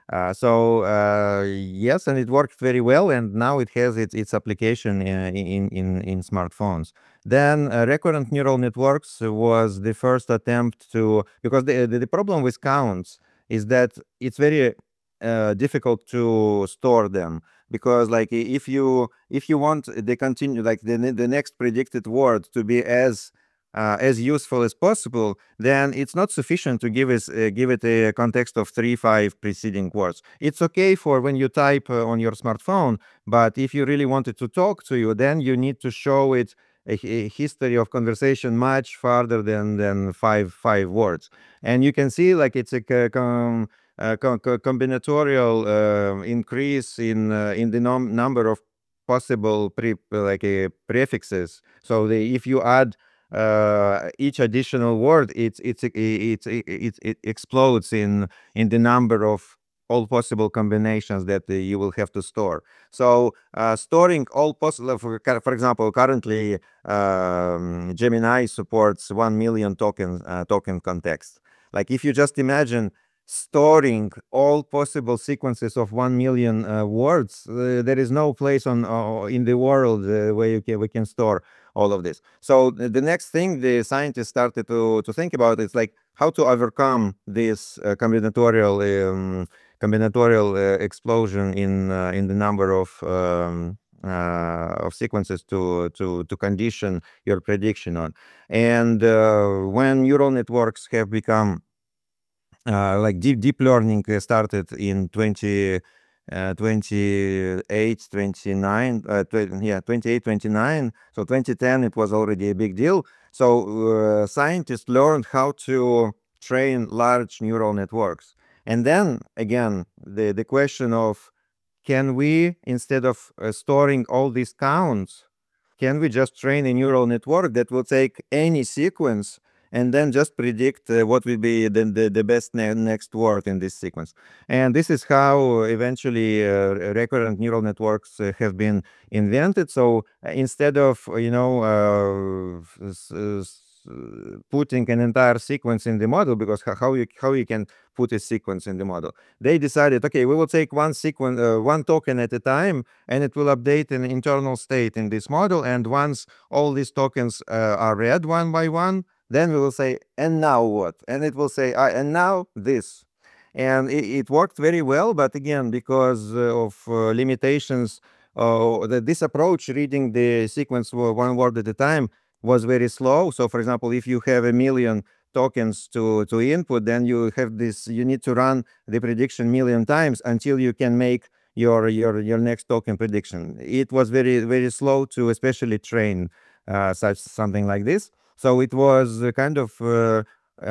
Uh, so uh, yes, and it worked very well, and now it has its its application uh, in in in smartphones. Then uh, recurrent neural networks was the first attempt to, because the the, the problem with counts is that it's very uh, difficult to store them, because like i- if you if you want the continue like the ne- the next predicted word to be as uh, as useful as possible, then it's not sufficient to give it uh, give it a context of three five preceding words. It's okay for when you type uh, on your smartphone, but if you really want it to talk to you, then you need to show it a, a history of conversation much farther than than five five words. And you can see like it's a co- com, uh, co- co- combinatorial uh, increase in uh, in the num- number of possible pre like uh, prefixes. So the, if you add uh, each additional word, it's it's it, it, it, it explodes in in the number of all possible combinations that uh, you will have to store. So uh, storing all possible, for, for example, currently um, Gemini supports one million token uh, token context. Like if you just imagine storing all possible sequences of one million uh, words, uh, there is no place on uh, in the world uh, where you can, we can store all of this. So the the next thing the scientists started to, to think about is like how to overcome this uh, combinatorial um, combinatorial uh, explosion in uh, in the number of um, uh, of sequences to to to condition your prediction on. And uh, when neural networks have become uh, like deep deep learning uh, started in twenty uh, twenty-eight twenty-nine uh, tw- yeah twenty-eight twenty-nine, so twenty ten it was already a big deal. So uh, scientists learned how to train large neural networks. And then again the the question of, can we, instead of uh, storing all these counts, can we just train a neural network that will take any sequence and then just predict uh, what will be the, the, the best ne- next word in this sequence? And this is how eventually uh, recurrent neural networks uh, have been invented. So uh, instead of, uh, you know, uh, s- s- putting an entire sequence in the model, because how, how you how you can put a sequence in the model, they decided, okay, we will take one sequence, uh, one token at a time, and it will update an internal state in this model. And once all these tokens uh, are read one by one, then we will say, and now what? And it will say, uh, and now this. And it, it worked very well, but again, because uh, of uh, limitations, uh, the, this approach, reading the sequence one word at a time, was very slow. So, for example, if you have a million tokens to to input, then you have this, you need to run the prediction million times until you can make your your your next token prediction. It was very very slow to especially train uh, such something like this. So it was uh, kind of uh,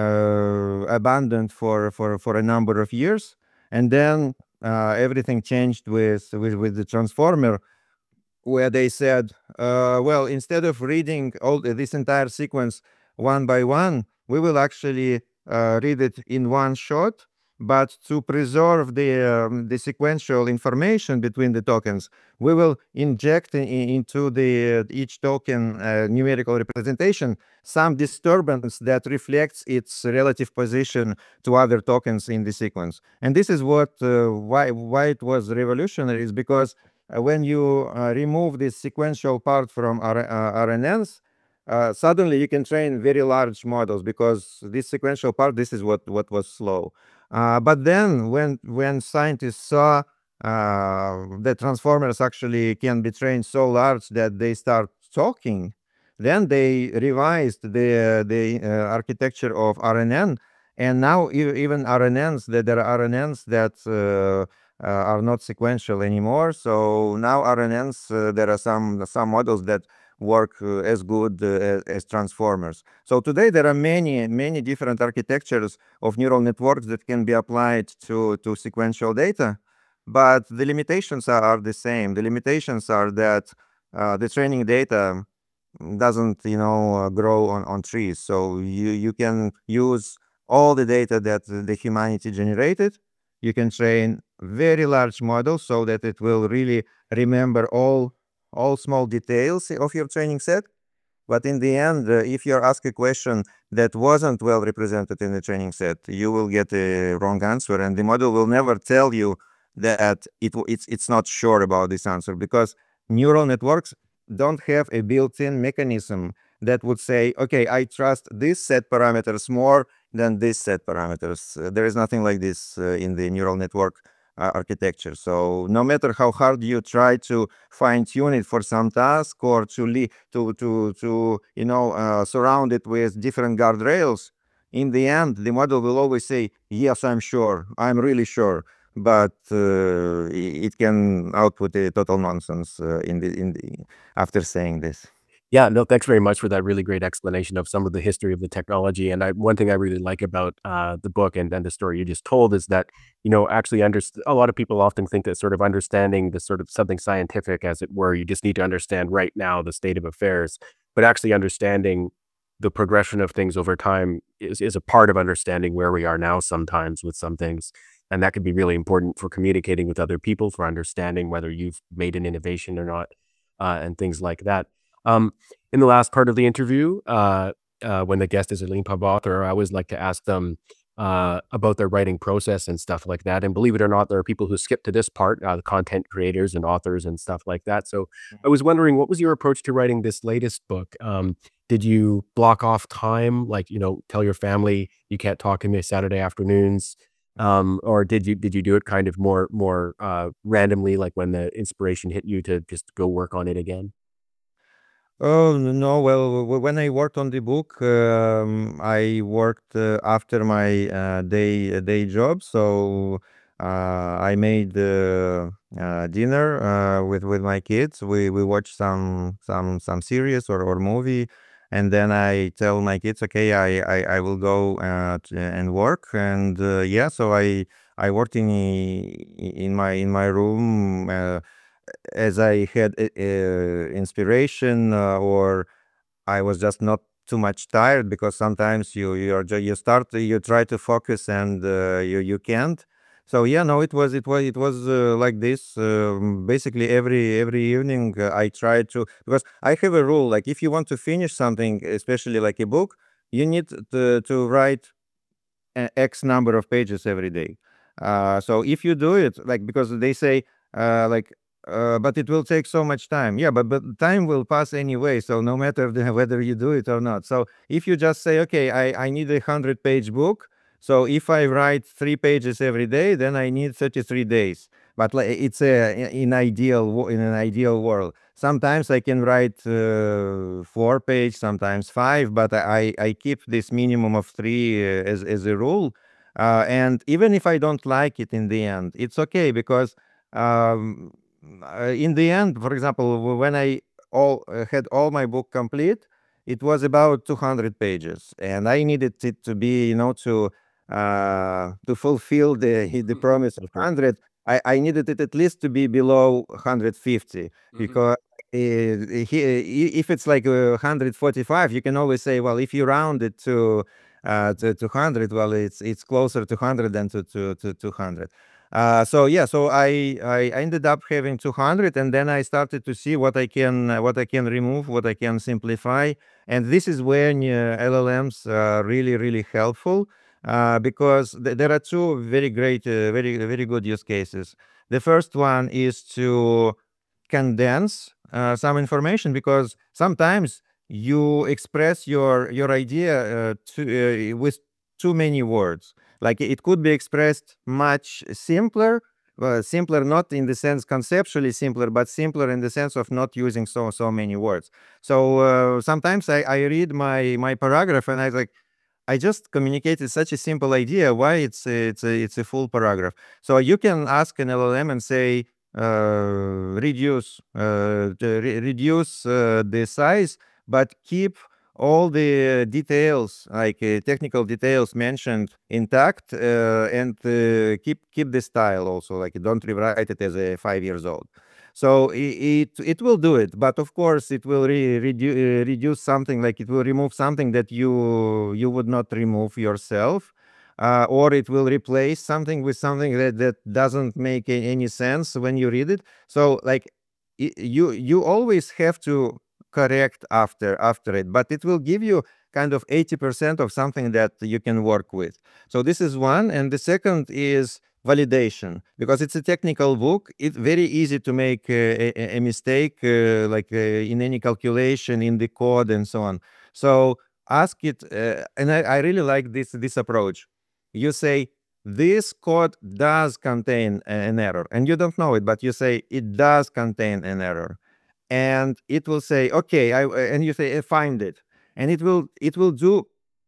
uh, abandoned for for for a number of years. And then uh, everything changed with with with the transformer, where they said, uh, well, instead of reading all this entire sequence one by one, we will actually uh, read it in one shot. But to preserve the um, the sequential information between the tokens, we will inject in, into the uh, each token uh, numerical representation some disturbance that reflects its relative position to other tokens in the sequence. And this is what uh, why why it was revolutionary, is because uh, when you uh, remove this sequential part from R- uh, R N Ns, uh, suddenly you can train very large models, because this sequential part, this is what, what was slow. Uh, but then when when scientists saw uh, that transformers actually can be trained so large that they start talking, then they revised the the uh, architecture of R N N. And now e- even R N Ns, that there are R N Ns that uh, uh, are not sequential anymore. So now R N Ns, uh, there are some some models that work uh, as good uh, as, as transformers. So today there are many many different architectures of neural networks that can be applied to to sequential data, but the limitations are, are the same. The limitations are that uh, the training data doesn't, you know, uh, grow on, on trees. So you you can use all the data that the humanity generated. You can train very large models so that it will really remember all all small details of your training set. But in the end, uh, if you're asked a question that wasn't well represented in the training set, you will get a wrong answer, and the model will never tell you that it w- it's it's not sure about this answer, because neural networks don't have a built-in mechanism that would say, okay, I trust this set parameters more than this set parameters. Uh, there is nothing like this uh, in the neural network uh, architecture. So no matter how hard you try to fine tune it for some task, or to le- to to to you know uh, surround it with different guardrails, in the end the model will always say, yes, I'm sure, I'm really sure, but uh, i- it can output a total nonsense uh, in the in the after saying this. Yeah, no, thanks very much for that really great explanation of some of the history of the technology. And I, one thing I really like about uh, the book and, and the story you just told is that, you know, actually underst- a lot of people often think that sort of understanding the sort of something scientific, as it were, you just need to understand right now the state of affairs, but actually understanding the progression of things over time is, is a part of understanding where we are now sometimes with some things. And that could be really important for communicating with other people, for understanding whether you've made an innovation or not, uh, and things like that. Um, in the last part of the interview, uh, uh, when the guest is a Leanpub author, I always like to ask them uh, about their writing process and stuff like that. And believe it or not, there are people who skip to this part, uh, the content creators and authors and stuff like that. So I was wondering, what was your approach to writing this latest book? Um, did you block off time, like, you know, tell your family you can't talk to me Saturday afternoons? Um, or did you did you do it kind of more more uh, randomly, like when the inspiration hit you to just go work on it again? Oh, no. Well, w- when I worked on the book, um, I worked uh, after my uh, day day job. So uh, I made uh, uh, dinner uh, with with my kids. We we watched some some some series or, or movie, and then I tell my kids, okay, I I, I will go uh, t- and work. And uh, yeah, so I I worked in in my in my room. Uh, as I had uh, uh, inspiration, uh, or I was just not too much tired, because sometimes you you're ju- you start you try to focus, and uh, you you can't. So yeah, no, it was it was it was uh, like this. Um, basically, every every evening uh, I try to, because I have a rule, like if you want to finish something, especially like a book, you need to to write a- X number of pages every day. Uh, so if you do it, like, because they say, uh, like, uh, but it will take so much time. Yeah, but but time will pass anyway. So no matter the, whether you do it or not. So if you just say, okay, I I need a hundred page book. So if I write three pages every day, then I need thirty three days. But like, it's a in ideal wo- in an ideal world. Sometimes I can write uh, four page, sometimes five, but I, I keep this minimum of three uh, as, as a rule. Uh, and even if I don't like it in the end, it's okay, because um, uh, in the end, for example, w- when I all uh, had all my book complete, it was about two hundred pages, and I needed it to be, you know, to uh, to fulfill the the promise of Mhm. one hundred. I, I needed it at least to be below one hundred fifty, Mhm. because uh, he, i- if it's like uh, one hundred forty-five, you can always say, well, if you round it to uh, to, to one hundred, well, it's it's closer to one hundred than to to, to two hundred. Uh, so yeah, so I, I ended up having two hundred, and then I started to see what I can uh, what I can remove, what I can simplify, and this is when uh, L L Ms are really really helpful, uh, because th- there are two very great, uh, very very good use cases. The first one is to condense uh, some information, because sometimes you express your your idea uh, to, uh, with too many words. Like it could be expressed much simpler, uh, simpler not in the sense conceptually simpler, but simpler in the sense of not using so so many words. So uh, sometimes I, I read my my paragraph, and I like, I just communicated such a simple idea. Why it's a, it's a, it's a full paragraph? So you can ask an L L M and say, uh, reduce uh, the, re- reduce uh, the size, but keep all the details, like uh, technical details mentioned, intact, uh, and uh, keep keep the style also. Like don't rewrite it as a five years old. So it, it it will do it, but of course it will re- redu- uh, reduce something, like it will remove something that you you would not remove yourself, uh, or it will replace something with something that that doesn't make a- any sense when you read it. So like y- you you always have to correct after after it, but it will give you kind of eighty percent of something that you can work with. So this is one, and the second is validation, because it's a technical book. It's very easy to make uh, a, a mistake, uh, like uh, in any calculation in the code and so on. So ask it, uh, and I, I really like this this approach. You say this code does contain an error, and you don't know it, but you say it does contain an error, and it will say, okay, I, and you say, find it, and it will it will do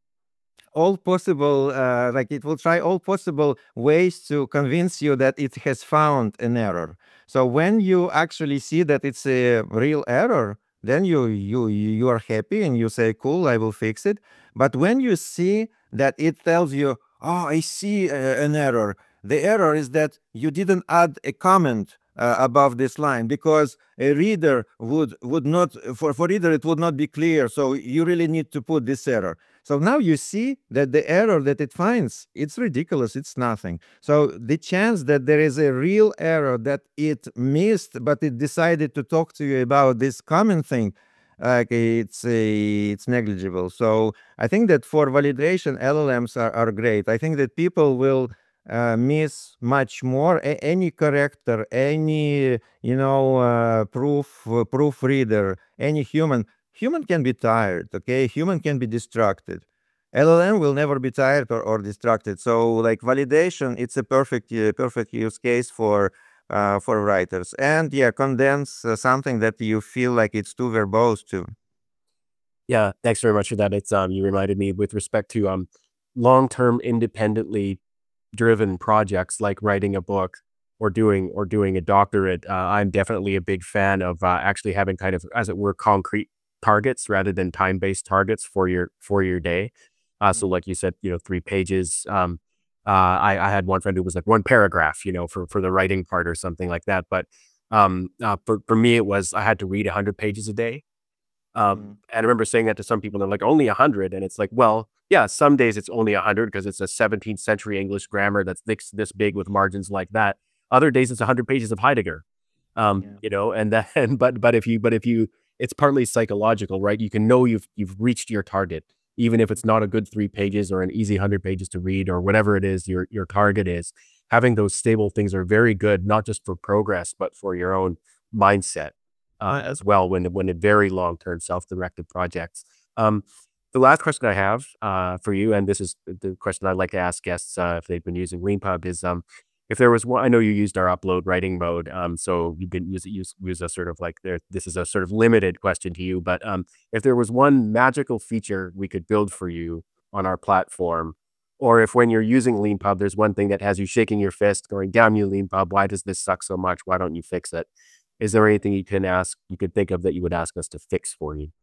all possible, uh, like it will try all possible ways to convince you that it has found an error. So when you actually see that it's a real error, then you you you are happy and you say, cool, I will fix it. But when you see that it tells you, oh, I see uh, an error, the error is that you didn't add a comment uh, above this line, because a reader would would not, for for reader it would not be clear, so you really need to put this error. So now you see that the error that it finds, it's ridiculous, it's nothing. So the chance that there is a real error that it missed, but it decided to talk to you about this common thing, like it's a, it's negligible. So I think that for validation, L L Ms are, are great. I think that people will uh, miss much more. A- any corrector, any, you know, uh, proof uh, proofreader, any human human can be tired. Okay, human can be distracted. L L M will never be tired or, or distracted. So like validation, it's a perfect uh, perfect use case for uh, for writers. And yeah, condense uh, something that you feel like it's too verbose to. Yeah, thanks very much for that. It's um, you reminded me with respect to um, long-term independently driven projects like writing a book or doing or doing a doctorate. Uh, I'm definitely a big fan of uh, actually having kind of, as it were, concrete targets rather than time-based targets for your for your day. Uh, so, like you said, you know, three pages. Um, uh, I, I had one friend who was like one paragraph, you know, for for the writing part or something like that. But um, uh, for for me, it was I had to read a hundred pages a day. Um, Mm. and I remember saying that to some people, and they're like, only a hundred. And it's like, well, yeah, some days it's only a hundred because it's a seventeenth century English grammar that's this, this big with margins like that. Other days it's a hundred pages of Heidegger. Um, Yeah. you know, and then, but, but if you, but if you, it's partly psychological, right? You can know you've, you've reached your target, even if it's not a good three pages or an easy hundred pages to read or whatever it is your, your target is. Having those stable things are very good, not just for progress, but for your own mindset uh, as well when when in very long term self directed projects. Um, the last question I have uh, for you, and this is the question I'd like to ask guests uh, if they've been using Leanpub, is um, if there was one. I know you used our upload writing mode, um, so you can use use use a sort of like there. This is a sort of limited question to you, but um, if there was one magical feature we could build for you on our platform, or if when you're using Leanpub, there's one thing that has you shaking your fist, going, "Damn you, Leanpub! Why does this suck so much? Why don't you fix it?" Is there anything you can ask you could think of that you would ask us to fix for you?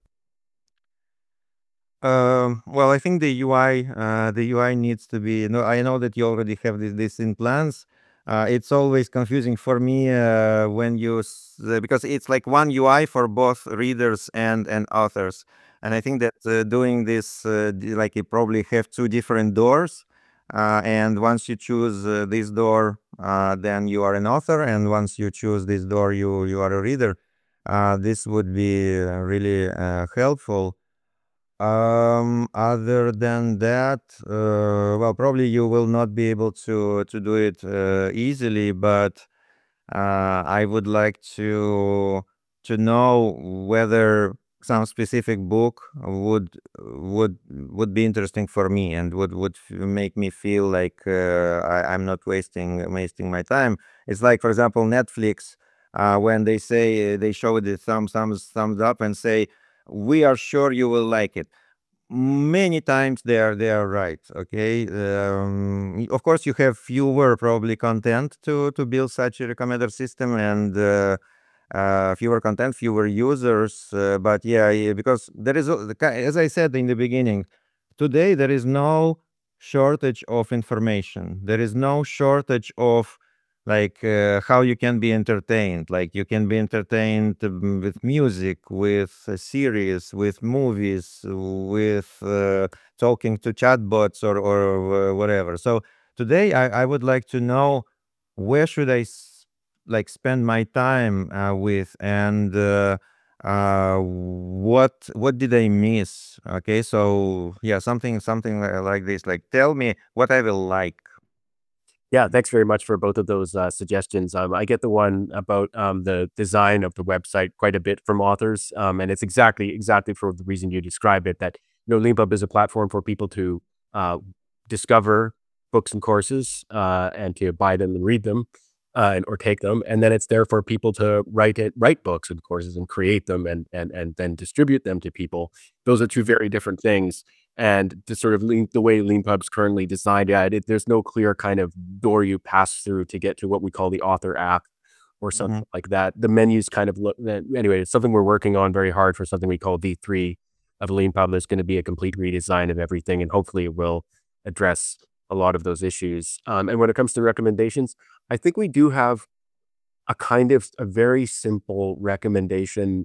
Um, well, I think the U I, uh, the U I needs to be. No, I know that you already have this, this in plans. Uh, it's always confusing for me uh, when you s- uh, because it's like one U I for both readers and and authors, and I think that uh, doing this uh, d- like you probably have two different doors, uh, and once you choose uh, this door, uh, then you are an author, and once you choose this door, you you are a reader. Uh, this would be uh, really uh, helpful. Um, other than that, uh, well, probably you will not be able to to do it uh, easily, but uh, I would like to to know whether some specific book would would would be interesting for me and would would f- make me feel like uh, I, I'm not wasting wasting my time. It's like, for example, Netflix, uh, when they say they show the thumb thumbs thumbs up and say, we are sure you will like it. Many times they are they are right. Okay, um, of course you have fewer probably content to to build such a recommender system, and uh, uh, fewer content, fewer users. Uh, but yeah, yeah, because there is, a- the ki- as I said in the beginning, today there is no shortage of information. There is no shortage of like uh, how you can be entertained. Like you can be entertained um, with music, with uh, series, with movies, with uh, talking to chatbots or or uh, whatever. So today I, I would like to know where should I s- like spend my time uh, with, and uh, uh, what what did I miss? Okay, so yeah, something something li- like this. Like, tell me what I will like. Yeah, thanks very much for both of those uh, suggestions. Um, I get the one about um, the design of the website quite a bit from authors, um, and it's exactly exactly for the reason you described it. That you know, LeanPub is a platform for people to uh, discover books and courses uh, and to buy them and read them, uh, and, or take them, and then it's there for people to write it, write books and courses and create them and and and then distribute them to people. Those are two very different things. And the sort of lean, the way LeanPub's currently designed, yeah, it, there's no clear kind of door you pass through to get to what we call the author app or Mhm. something like that. The menus kind of look, anyway, it's something we're working on very hard for something we call V three of LeanPub. There's going to be a complete redesign of everything, and hopefully it will address a lot of those issues. Um, and when it comes to recommendations, I think we do have a kind of a very simple recommendation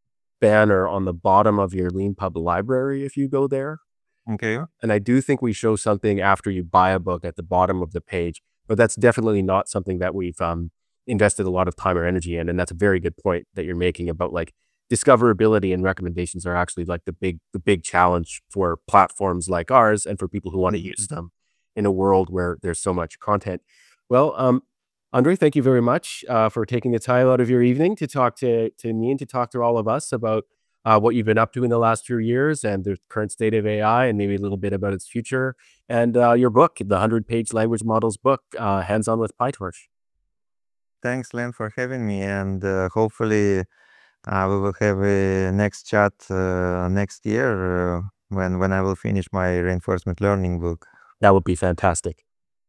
banner on the bottom of your LeanPub library if you go there. Okay. And I do think we show something after you buy a book at the bottom of the page, but that's definitely not something that we've um, invested a lot of time or energy in. And that's a very good point that you're making about like discoverability and recommendations are actually like the big, the big challenge for platforms like ours and for people who want to use them in a world where there's so much content. Well, um, Andre, thank you very much uh, for taking the time out of your evening to talk to, to me and to talk to all of us about uh, what you've been up to in the last few years and the current state of A I and maybe a little bit about its future and uh, your book, the hundred-page language models book, uh, Hands-On with PyTorch. Thanks, Len, for having me, and uh, hopefully uh, we will have a next chat uh, next year uh, when when I will finish my reinforcement learning book. That would be fantastic.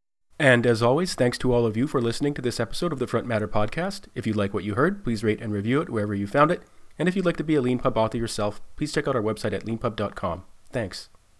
And as always, thanks to all of you for listening to this episode of the Front Matter podcast. If you like what you heard, please rate and review it wherever you found it. And if you'd like to be a LeanPub author yourself, please check out our website at leanpub dot com. Thanks.